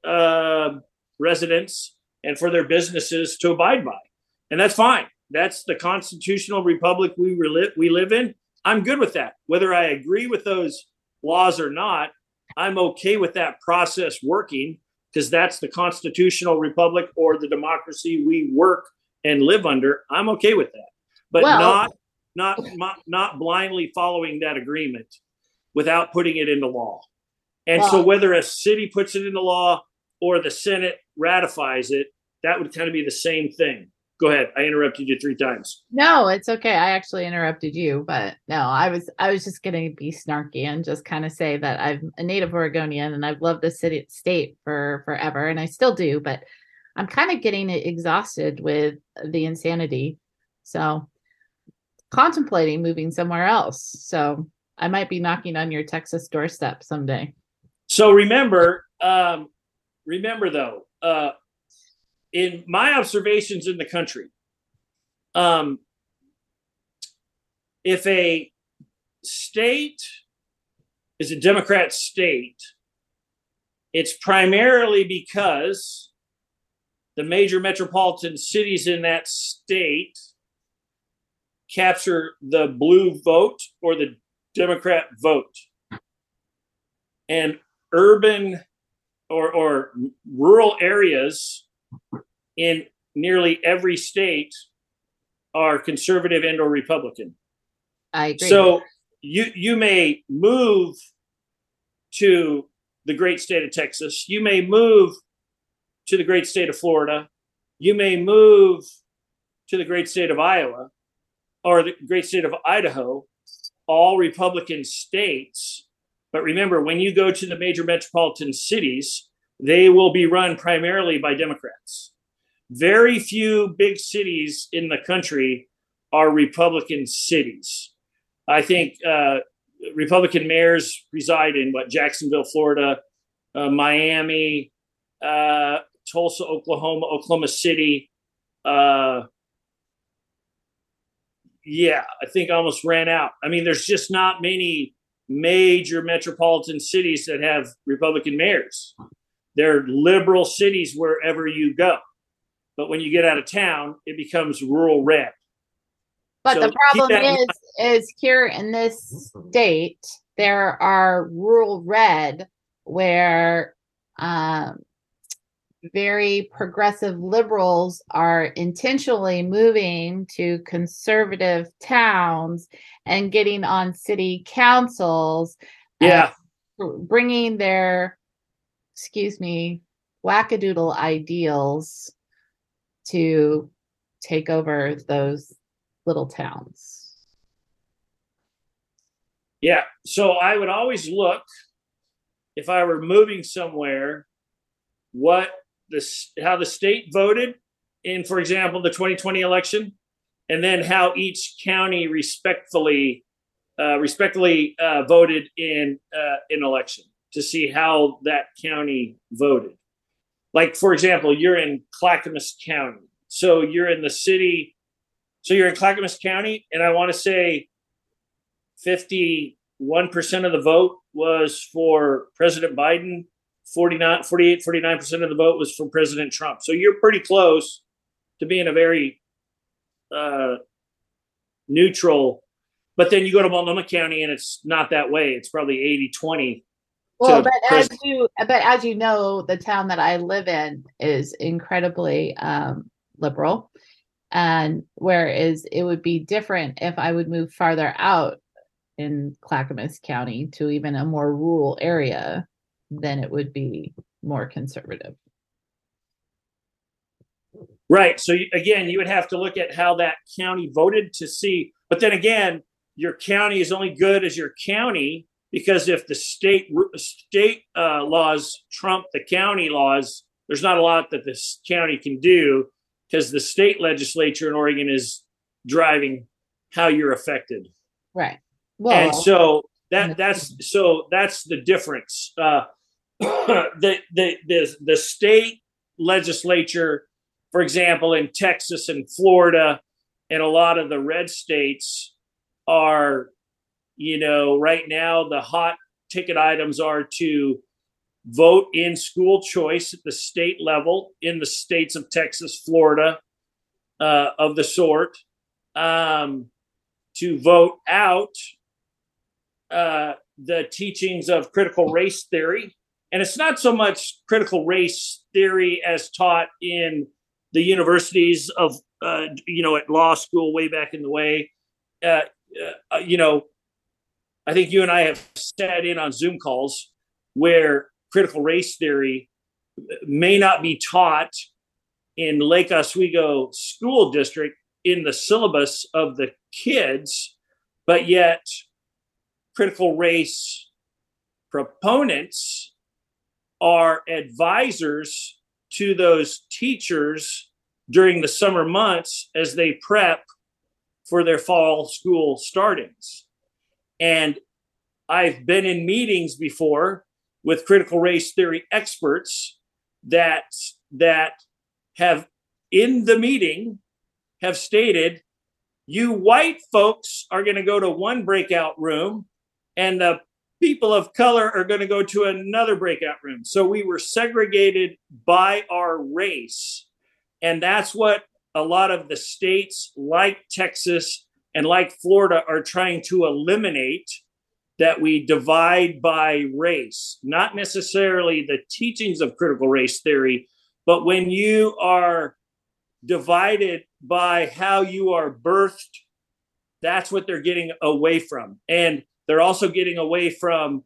Speaker 2: residents and for their businesses to abide by. And that's fine. That's the constitutional republic we live in. I'm good with that. Whether I agree with those laws or not, I'm okay with that process working, because that's the constitutional republic or the democracy we work and live under. I'm okay with that, but not blindly following that agreement without putting it into law. And so whether a city puts it into law or the Senate ratifies it, that would kind of be the same thing. Go ahead. I interrupted you 3 times.
Speaker 3: No, it's okay. I actually interrupted you, but no, I was just going to be snarky and just kind of say that I'm a native Oregonian and I've loved the state for forever, and I still do, but I'm kind of getting exhausted with the insanity. So contemplating moving somewhere else. So I might be knocking on your Texas doorstep someday.
Speaker 2: So remember though, in my observations in the country, if a state is a Democrat state, it's primarily because the major metropolitan cities in that state capture the blue vote or the Democrat vote. And urban or rural areas in nearly every state are conservative and or Republican.
Speaker 3: I agree.
Speaker 2: So you may move to the great state of Texas. You may move to the great state of Florida. You may move to the great state of Iowa or the great state of Idaho, all Republican states. But remember, when you go to the major metropolitan cities, they will be run primarily by Democrats. Very few big cities in the country are Republican cities. I think Republican mayors reside in Jacksonville, Florida, Miami, Tulsa, Oklahoma, Oklahoma City. I think I almost ran out. I mean, there's just not many major metropolitan cities that have Republican mayors. They're liberal cities wherever you go. But when you get out of town, it becomes rural red.
Speaker 3: But so the problem is here in this state, there are rural red where very progressive liberals are intentionally moving to conservative towns and getting on city councils. Bringing their, wackadoodle ideals to take over those little towns.
Speaker 2: Yeah. So I would always look, if I were moving somewhere, how the state voted in, for example, the 2020 election, and then how each county respectfully voted in an election to see how that county voted. Like, for example, you're in Clackamas County. So you're in the city. So you're in Clackamas County, and I want to say 51% of the vote was for President Biden. 49% of the vote was for President Trump. So you're pretty close to being a very neutral. But then you go to Multnomah County, and it's not that way. It's probably 80-20.
Speaker 3: Well, but as you know, the town that I live in is incredibly liberal, and whereas it would be different if I would move farther out in Clackamas County to even a more rural area, then it would be more conservative.
Speaker 2: Right. So again, you would have to look at how that county voted to see. But then again, your county is only good as your county, because if the state laws trump the county laws, there's not a lot that this county can do, because the state legislature in Oregon is driving how you're affected.
Speaker 3: Right. Well,
Speaker 2: and so that's the difference. The state legislature, for example, in Texas and Florida and a lot of the red states are, right now the hot ticket items are to vote in school choice at the state level in the states of Texas, Florida, of the sort, to vote out the teachings of critical race theory. And it's not so much critical race theory as taught in the universities of, at law school way back in the way. I think you and I have sat in on Zoom calls where critical race theory may not be taught in Lake Oswego School District in the syllabus of the kids, but yet critical race proponents are advisors to those teachers during the summer months as they prep for their fall school startings. And I've been in meetings before with critical race theory experts that have in the meeting have stated, you white folks are going to go to one breakout room and the people of color are going to go to another breakout room. So we were segregated by our race. And that's what a lot of the states like Texas and like Florida are trying to eliminate, that we divide by race, not necessarily the teachings of critical race theory, but when you are divided by how you are birthed, that's what they're getting away from. And they're also getting away from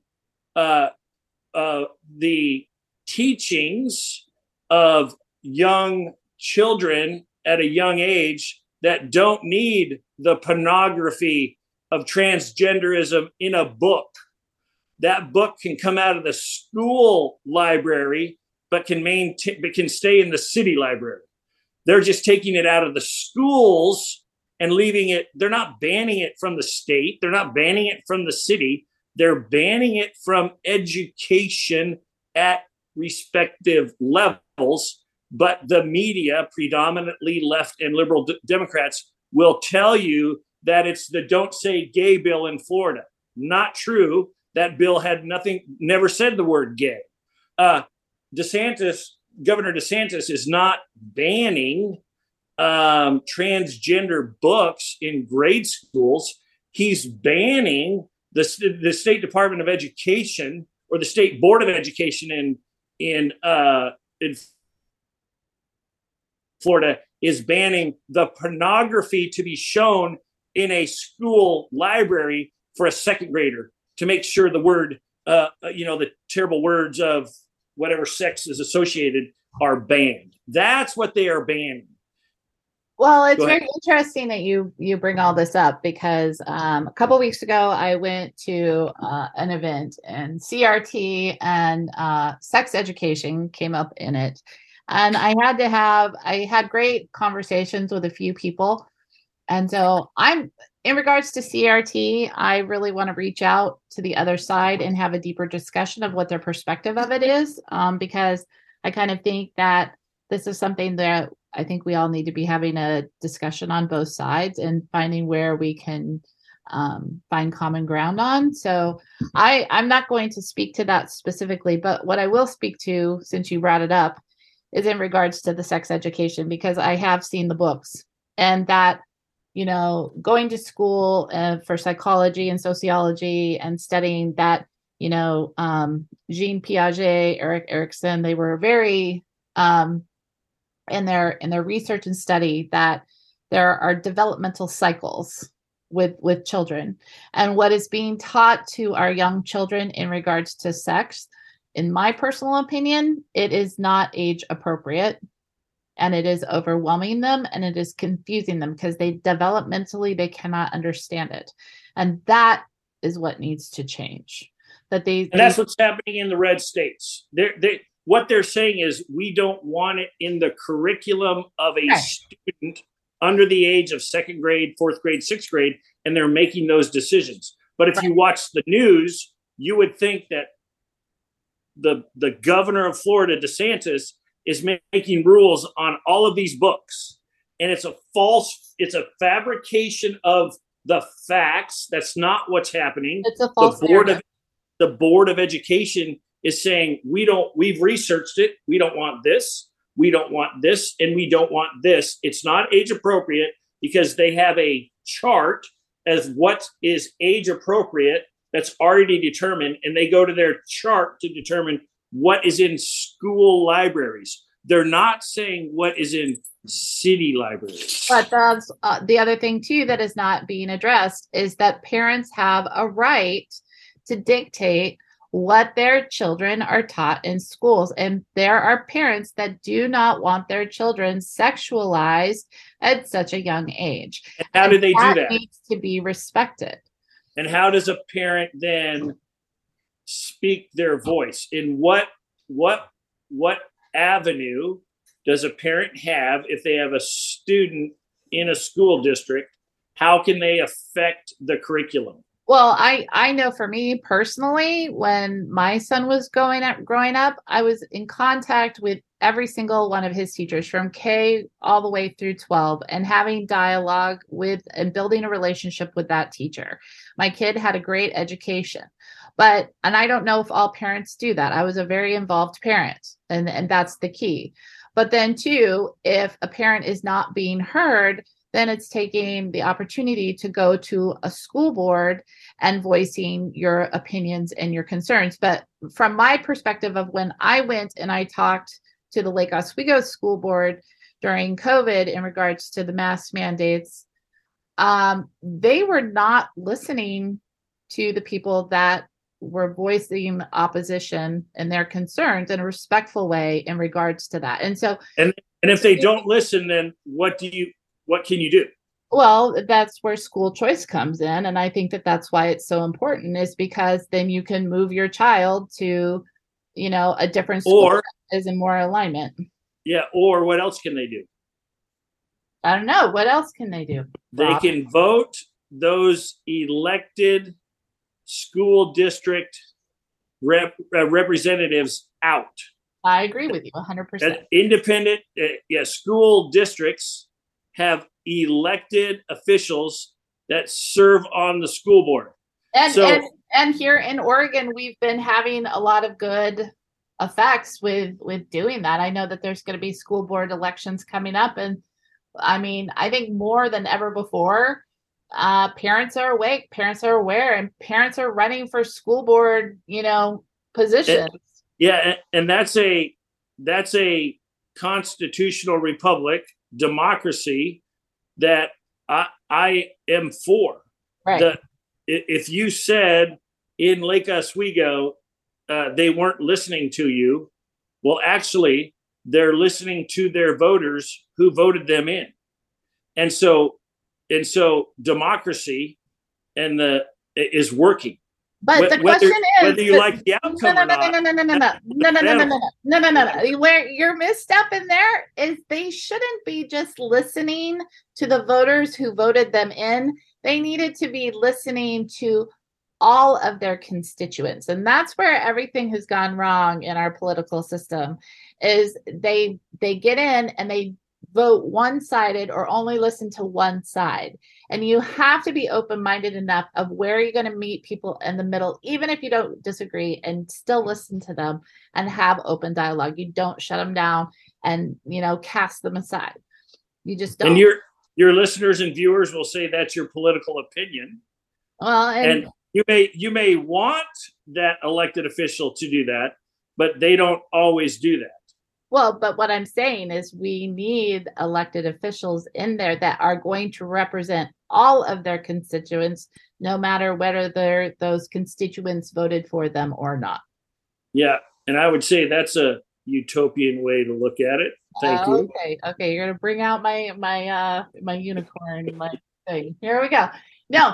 Speaker 2: the teachings of young children at a young age that don't need the pornography of transgenderism in a book. That book can come out of the school library, but can stay in the city library. They're just taking it out of the schools and leaving it. They're not banning it from the state. They're not banning it from the city. They're banning it from education at respective levels. But the media, predominantly left and liberal Democrats, will tell you that it's the Don't Say Gay bill in Florida. Not true. That bill had never said the word gay. Governor DeSantis is not banning transgender books in grade schools. He's banning the State Department of Education, or the State Board of Education in Florida is banning the pornography to be shown in a school library for a second grader, to make sure the word, the terrible words of whatever sex is associated are banned. That's what they are banning.
Speaker 3: Well, it's very interesting that you bring all this up, because a couple of weeks ago, I went to an event, and CRT and sex education came up in it. And I had great conversations with a few people. And so in regards to CRT, I really want to reach out to the other side and have a deeper discussion of what their perspective of it is, because I kind of think that this is something that I think we all need to be having a discussion on both sides and finding where we can find common ground on. So I'm not going to speak to that specifically, but what I will speak to, since you brought it up, is in regards to the sex education, because I have seen the books, and that, going to school for psychology and sociology and studying that, Jean Piaget, Erik Erikson, they were very in their research and study that there are developmental cycles with children, and what is being taught to our young children in regards to sex, in my personal opinion, it is not age appropriate, and it is overwhelming them, and it is confusing them, because developmentally they cannot understand it, and that is what needs to change. And
Speaker 2: that's what's happening in the red states. What they're saying is, we don't want it in the curriculum of a student under the age of second grade, fourth grade, sixth grade, and they're making those decisions. But if you watch the news, you would think that the governor of Florida, DeSantis, is making rules on all of these books. And it's a fabrication of the facts. That's not what's happening.
Speaker 3: It's a false
Speaker 2: The Board of Education is saying, we've researched it. We don't want this. We don't want this. And we don't want this. It's not age appropriate, because they have a chart as what is age appropriate that's already determined. And they go to their chart to determine what is in school libraries. They're not saying what is in city libraries.
Speaker 3: But that's the other thing too that is not being addressed, is that parents have a right to dictate what their children are taught in schools. And there are parents that do not want their children sexualized at such a young age.
Speaker 2: And how do they do that?
Speaker 3: Needs to be respected.
Speaker 2: And how does a parent then speak their voice? In what avenue does a parent have if they have a student in a school district? How can they affect the curriculum?
Speaker 3: Well, I know for me personally, when my son was growing up, I was in contact with every single one of his teachers from K all the way through 12 and having dialogue with and building a relationship with that teacher. My kid had a great education, and I don't know if all parents do that. I was a very involved parent, and that's the key. But then too, if a parent is not being heard, then it's taking the opportunity to go to a school board and voicing your opinions and your concerns. But from my perspective of when I went and I talked to the Lake Oswego School Board during COVID in regards to the mask mandates, they were not listening to the people that were voicing opposition and their concerns in a respectful way in regards to that. And so,
Speaker 2: and if they don't listen, then what can you do?
Speaker 3: Well, that's where school choice comes in. And I think that that's why it's so important, is because then you can move your child to, a different school that is in more alignment.
Speaker 2: Yeah. Or what else can they do?
Speaker 3: I don't know. What else can they do?
Speaker 2: They can vote those elected school district representatives out.
Speaker 3: I agree with you 100%.
Speaker 2: Independent school districts have elected officials that serve on the school board.
Speaker 3: And here in Oregon, we've been having a lot of good effects with doing that. I know that there's going to be school board elections coming up. And I mean, I think more than ever before, parents are awake, parents are aware, and parents are running for school board, positions.
Speaker 2: And that's a constitutional republic, democracy that I am for.
Speaker 3: Right.
Speaker 2: If you said in Lake Oswego they weren't listening to you, well, actually, they're listening to their voters who voted them in, and so democracy is working.
Speaker 3: But the question is
Speaker 2: whether you like the outcome or not.
Speaker 3: No. Where your misstep in there is they shouldn't be just listening to the voters who voted them in. They needed to be listening to all of their constituents. And that's where everything has gone wrong in our political system, is they get in and they vote one-sided or only listen to one side. And you have to be open-minded enough of where you're going to meet people in the middle, even if you don't disagree, and still listen to them and have open dialogue. You don't shut them down and, cast them aside. You just don't.
Speaker 2: And your listeners and viewers will say that's your political opinion.
Speaker 3: Well,
Speaker 2: and you may want that elected official to do that, but they don't always do that.
Speaker 3: Well, but what I'm saying is we need elected officials in there that are going to represent all of their constituents, no matter whether those constituents voted for them or not.
Speaker 2: Yeah, and I would say that's a utopian way to look at it. Thank you.
Speaker 3: Okay, you're gonna bring out my unicorn, my thing. Here we go. No,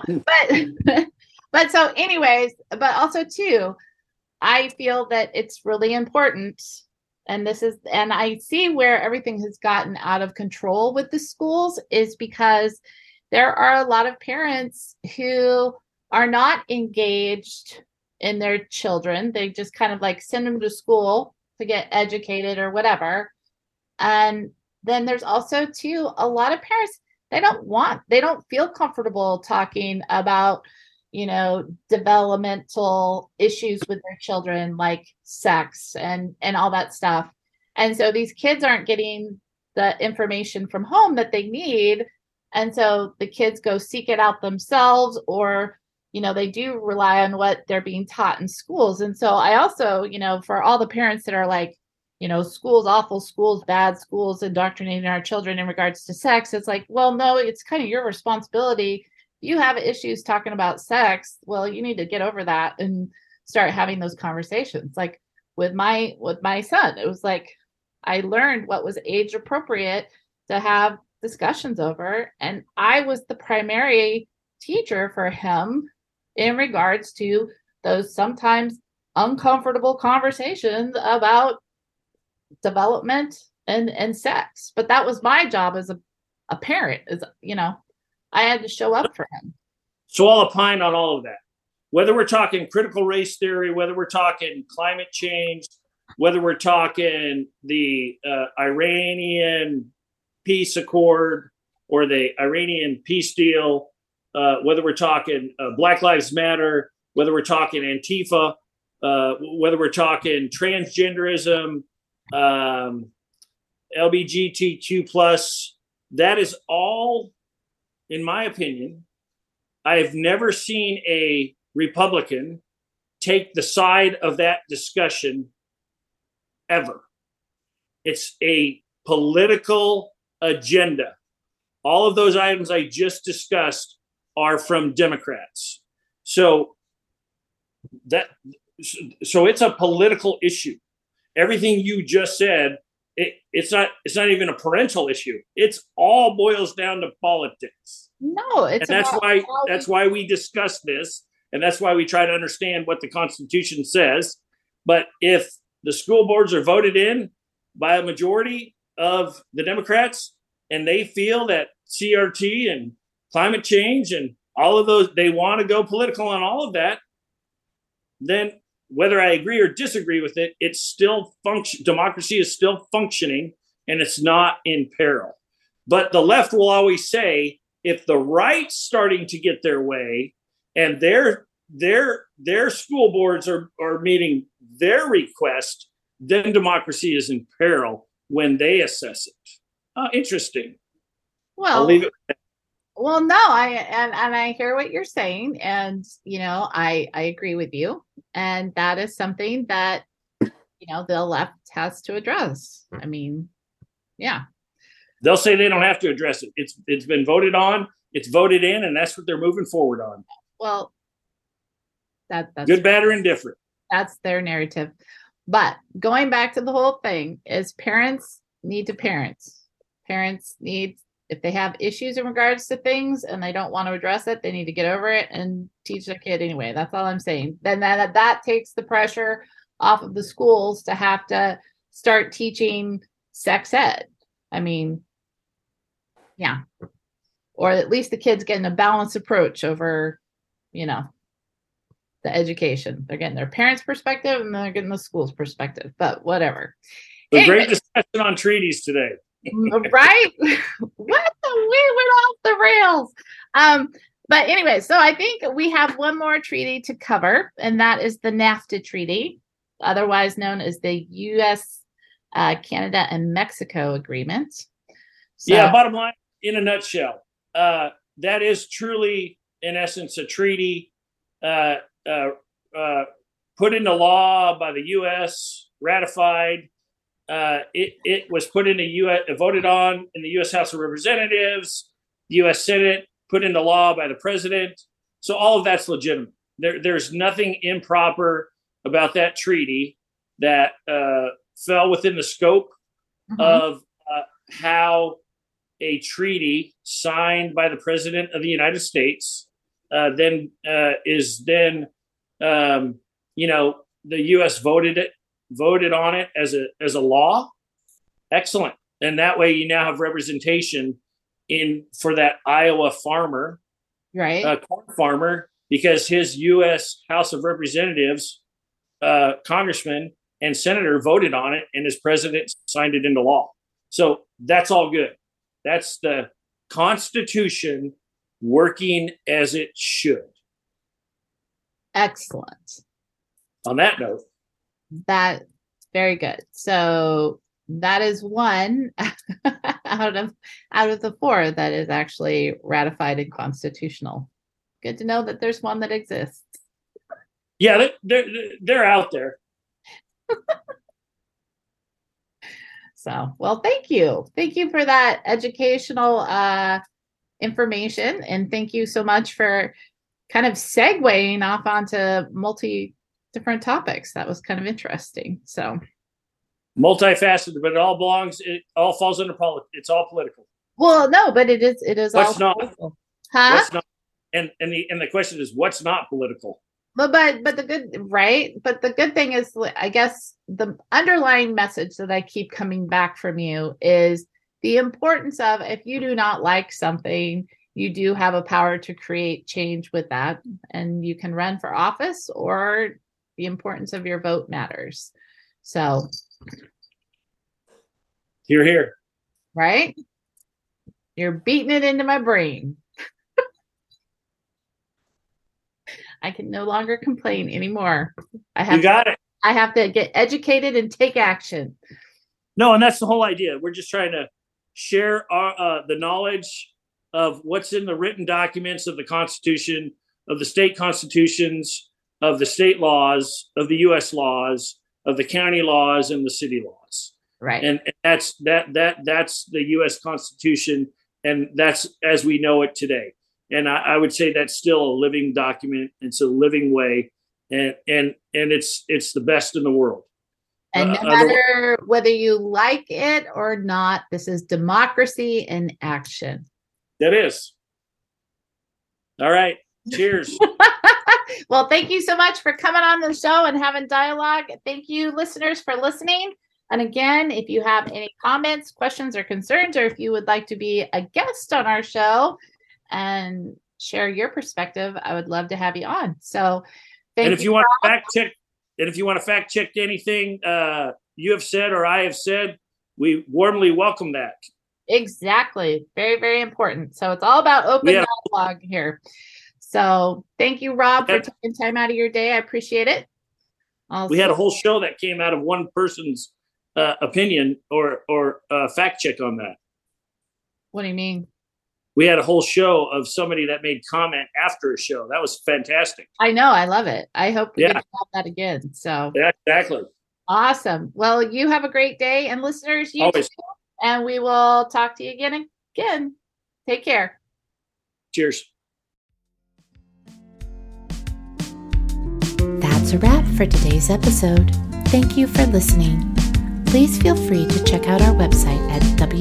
Speaker 3: but so anyways, but also too, I feel that it's really important. And I see where everything has gotten out of control with the schools is because there are a lot of parents who are not engaged in their children. They just kind of like send them to school to get educated or whatever. And then there's also too, a lot of parents, they don't feel comfortable talking about, developmental issues with their children, like sex and all that stuff. And so these kids aren't getting the information from home that they need. And so the kids go seek it out themselves, or, they do rely on what they're being taught in schools. And so I also, for all the parents that are like, schools, awful schools, bad schools, indoctrinating our children in regards to sex, it's like, well, no, it's kind of your responsibility. You have issues talking about sex. Well, you need to get over that and start having those conversations. Like with my son, it was like I learned what was age appropriate to have discussions over, and I was the primary teacher for him in regards to those sometimes uncomfortable conversations about development and sex. But that was my job as a parent, is, I had to show up for him.
Speaker 2: So I'll opine on all of that. Whether we're talking critical race theory, whether we're talking climate change, whether we're talking the Iranian peace accord or the Iranian peace deal, whether we're talking Black Lives Matter, whether we're talking Antifa, whether we're talking transgenderism, LGBTQ plus, that is all, in my opinion, I have never seen a Republican take the side of that discussion ever. It's a political agenda. All of those items I just discussed are from Democrats. So it's a political issue. Everything you just said, it's not even a parental issue. It's all boils down to politics.
Speaker 3: No,
Speaker 2: and that's why we discuss this, and that's why we try to understand what the Constitution says. But if the school boards are voted in by a majority of the Democrats, and they feel that CRT and climate change and all of those, they want to go political on all of that, then whether I agree or disagree with it, it's still democracy is still functioning, and it's not in peril. But the left will always say, if the right's starting to get their way and their school boards are meeting their request, then democracy is in peril when they assess it. Interesting.
Speaker 3: Well,
Speaker 2: I'll leave it with that.
Speaker 3: Well, no, I hear what you're saying, and I agree with you, and that is something that the left has to address. I mean, yeah.
Speaker 2: They'll say they don't have to address it. It's been voted on, it's voted in, and that's what they're moving forward on.
Speaker 3: Well, that's
Speaker 2: good, bad, or indifferent.
Speaker 3: That's their narrative. But going back to the whole thing is parents need to parent. Parents need, if they have issues in regards to things and they don't want to address it, they need to get over it and teach their kid anyway. That's all I'm saying. Then that takes the pressure off of the schools to have to start teaching sex ed. I mean, yeah. Or at least the kids getting a balanced approach over, the education. They're getting their parents' perspective and they're getting the school's perspective, but whatever.
Speaker 2: Great discussion on treaties today.
Speaker 3: Right? We went off the rails. But anyway, so I think we have one more treaty to cover, and that is the NAFTA treaty, otherwise known as the U.S., Canada, and Mexico agreement. So,
Speaker 2: yeah, bottom line, in a nutshell, that is truly, in essence, a treaty put into law by the U.S., ratified. It was put into voted on in the U.S. House of Representatives, the U.S. Senate, put into law by the president. So all of that's legitimate. There's nothing improper about that treaty that fell within the scope of how a treaty signed by the president of the United States the U.S. voted on it as a law. Excellent. And that way you now have representation for that Iowa farmer,
Speaker 3: right?
Speaker 2: Corn farmer, because his U.S. House of Representatives, congressman and senator voted on it, and his president signed it into law. So that's all good. That's the Constitution working as it should.
Speaker 3: Excellent.
Speaker 2: On that note,
Speaker 3: that's very good. So that is one out of the four that is actually ratified and constitutional. Good to know that there's one that exists.
Speaker 2: Yeah, they're out there.
Speaker 3: So, well, thank you for that educational information, and thank you so much for kind of segueing off onto different topics. That was kind of interesting. So
Speaker 2: multifaceted, but it all falls under politics. It's all political.
Speaker 3: Well, no, but it is
Speaker 2: what's
Speaker 3: all
Speaker 2: not
Speaker 3: political.
Speaker 2: What's not, and the question is, what's not political?
Speaker 3: But the good, right? But the good thing is, I guess the underlying message that I keep coming back from you is the importance of, if you do not like something, you do have a power to create change with that, and you can run for office, or the importance of your vote matters. So
Speaker 2: you're here,
Speaker 3: right? You're beating it into my brain. I can no longer complain anymore.
Speaker 2: You got it.
Speaker 3: I have to get educated and take action.
Speaker 2: No, and that's the whole idea. We're just trying to share the knowledge of what's in the written documents of the Constitution, of the state constitutions, of the state laws, of the U.S. laws, of the county laws, and the city laws.
Speaker 3: Right.
Speaker 2: And that's the U.S. Constitution, and that's as we know it today. And I would say that's still a living document. It's a living way, and it's the best in the world.
Speaker 3: And no matter whether you like it or not, this is democracy in action.
Speaker 2: That is. All right. Cheers.
Speaker 3: Well, thank you so much for coming on the show and having dialogue. Thank you, listeners, for listening. And again, if you have any comments, questions, or concerns, or if you would like to be a guest on our show and share your perspective, I would love to have you on. So
Speaker 2: thank you. And if you want to fact check anything you have said or I have said, we warmly welcome that.
Speaker 3: Exactly. Very, very important. So it's all about open dialogue here. So thank you, Rob, for taking time out of your day. I appreciate it.
Speaker 2: We had a whole show that came out of one person's opinion or fact check on that.
Speaker 3: What do you mean?
Speaker 2: We had a whole show of somebody that made comment after a show. That was fantastic.
Speaker 3: I know. I love it. I hope we can have that again. So
Speaker 2: yeah, exactly.
Speaker 3: Awesome. Well, you have a great day, and listeners, you
Speaker 2: always.
Speaker 3: Too, and we will talk to you again. Take care.
Speaker 2: Cheers.
Speaker 1: That's a wrap for today's episode. Thank you for listening. Please feel free to check out our website at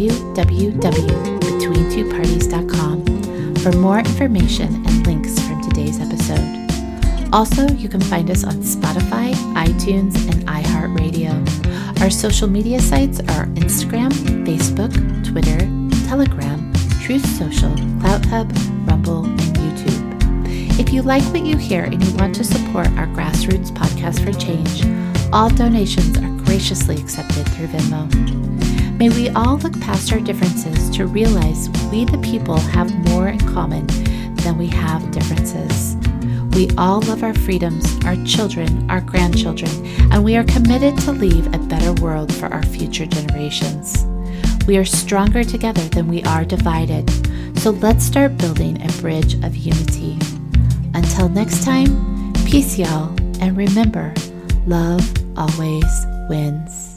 Speaker 1: www.betweentwoparties.com for more information and links from today's episode. Also, you can find us on Spotify, iTunes, and iHeartRadio. Our social media sites are Instagram, Facebook, Twitter, Telegram, Truth Social, CloutHub, Rumble, and YouTube. If you like what you hear and you want to support our grassroots podcast for change, all donations are graciously accepted through Venmo. May we all look past our differences to realize we the people have more in common than we have differences. We all love our freedoms, our children, our grandchildren, and we are committed to leave a better world for our future generations. We are stronger together than we are divided, so let's start building a bridge of unity. Until next time, peace, y'all, and remember, love always wins.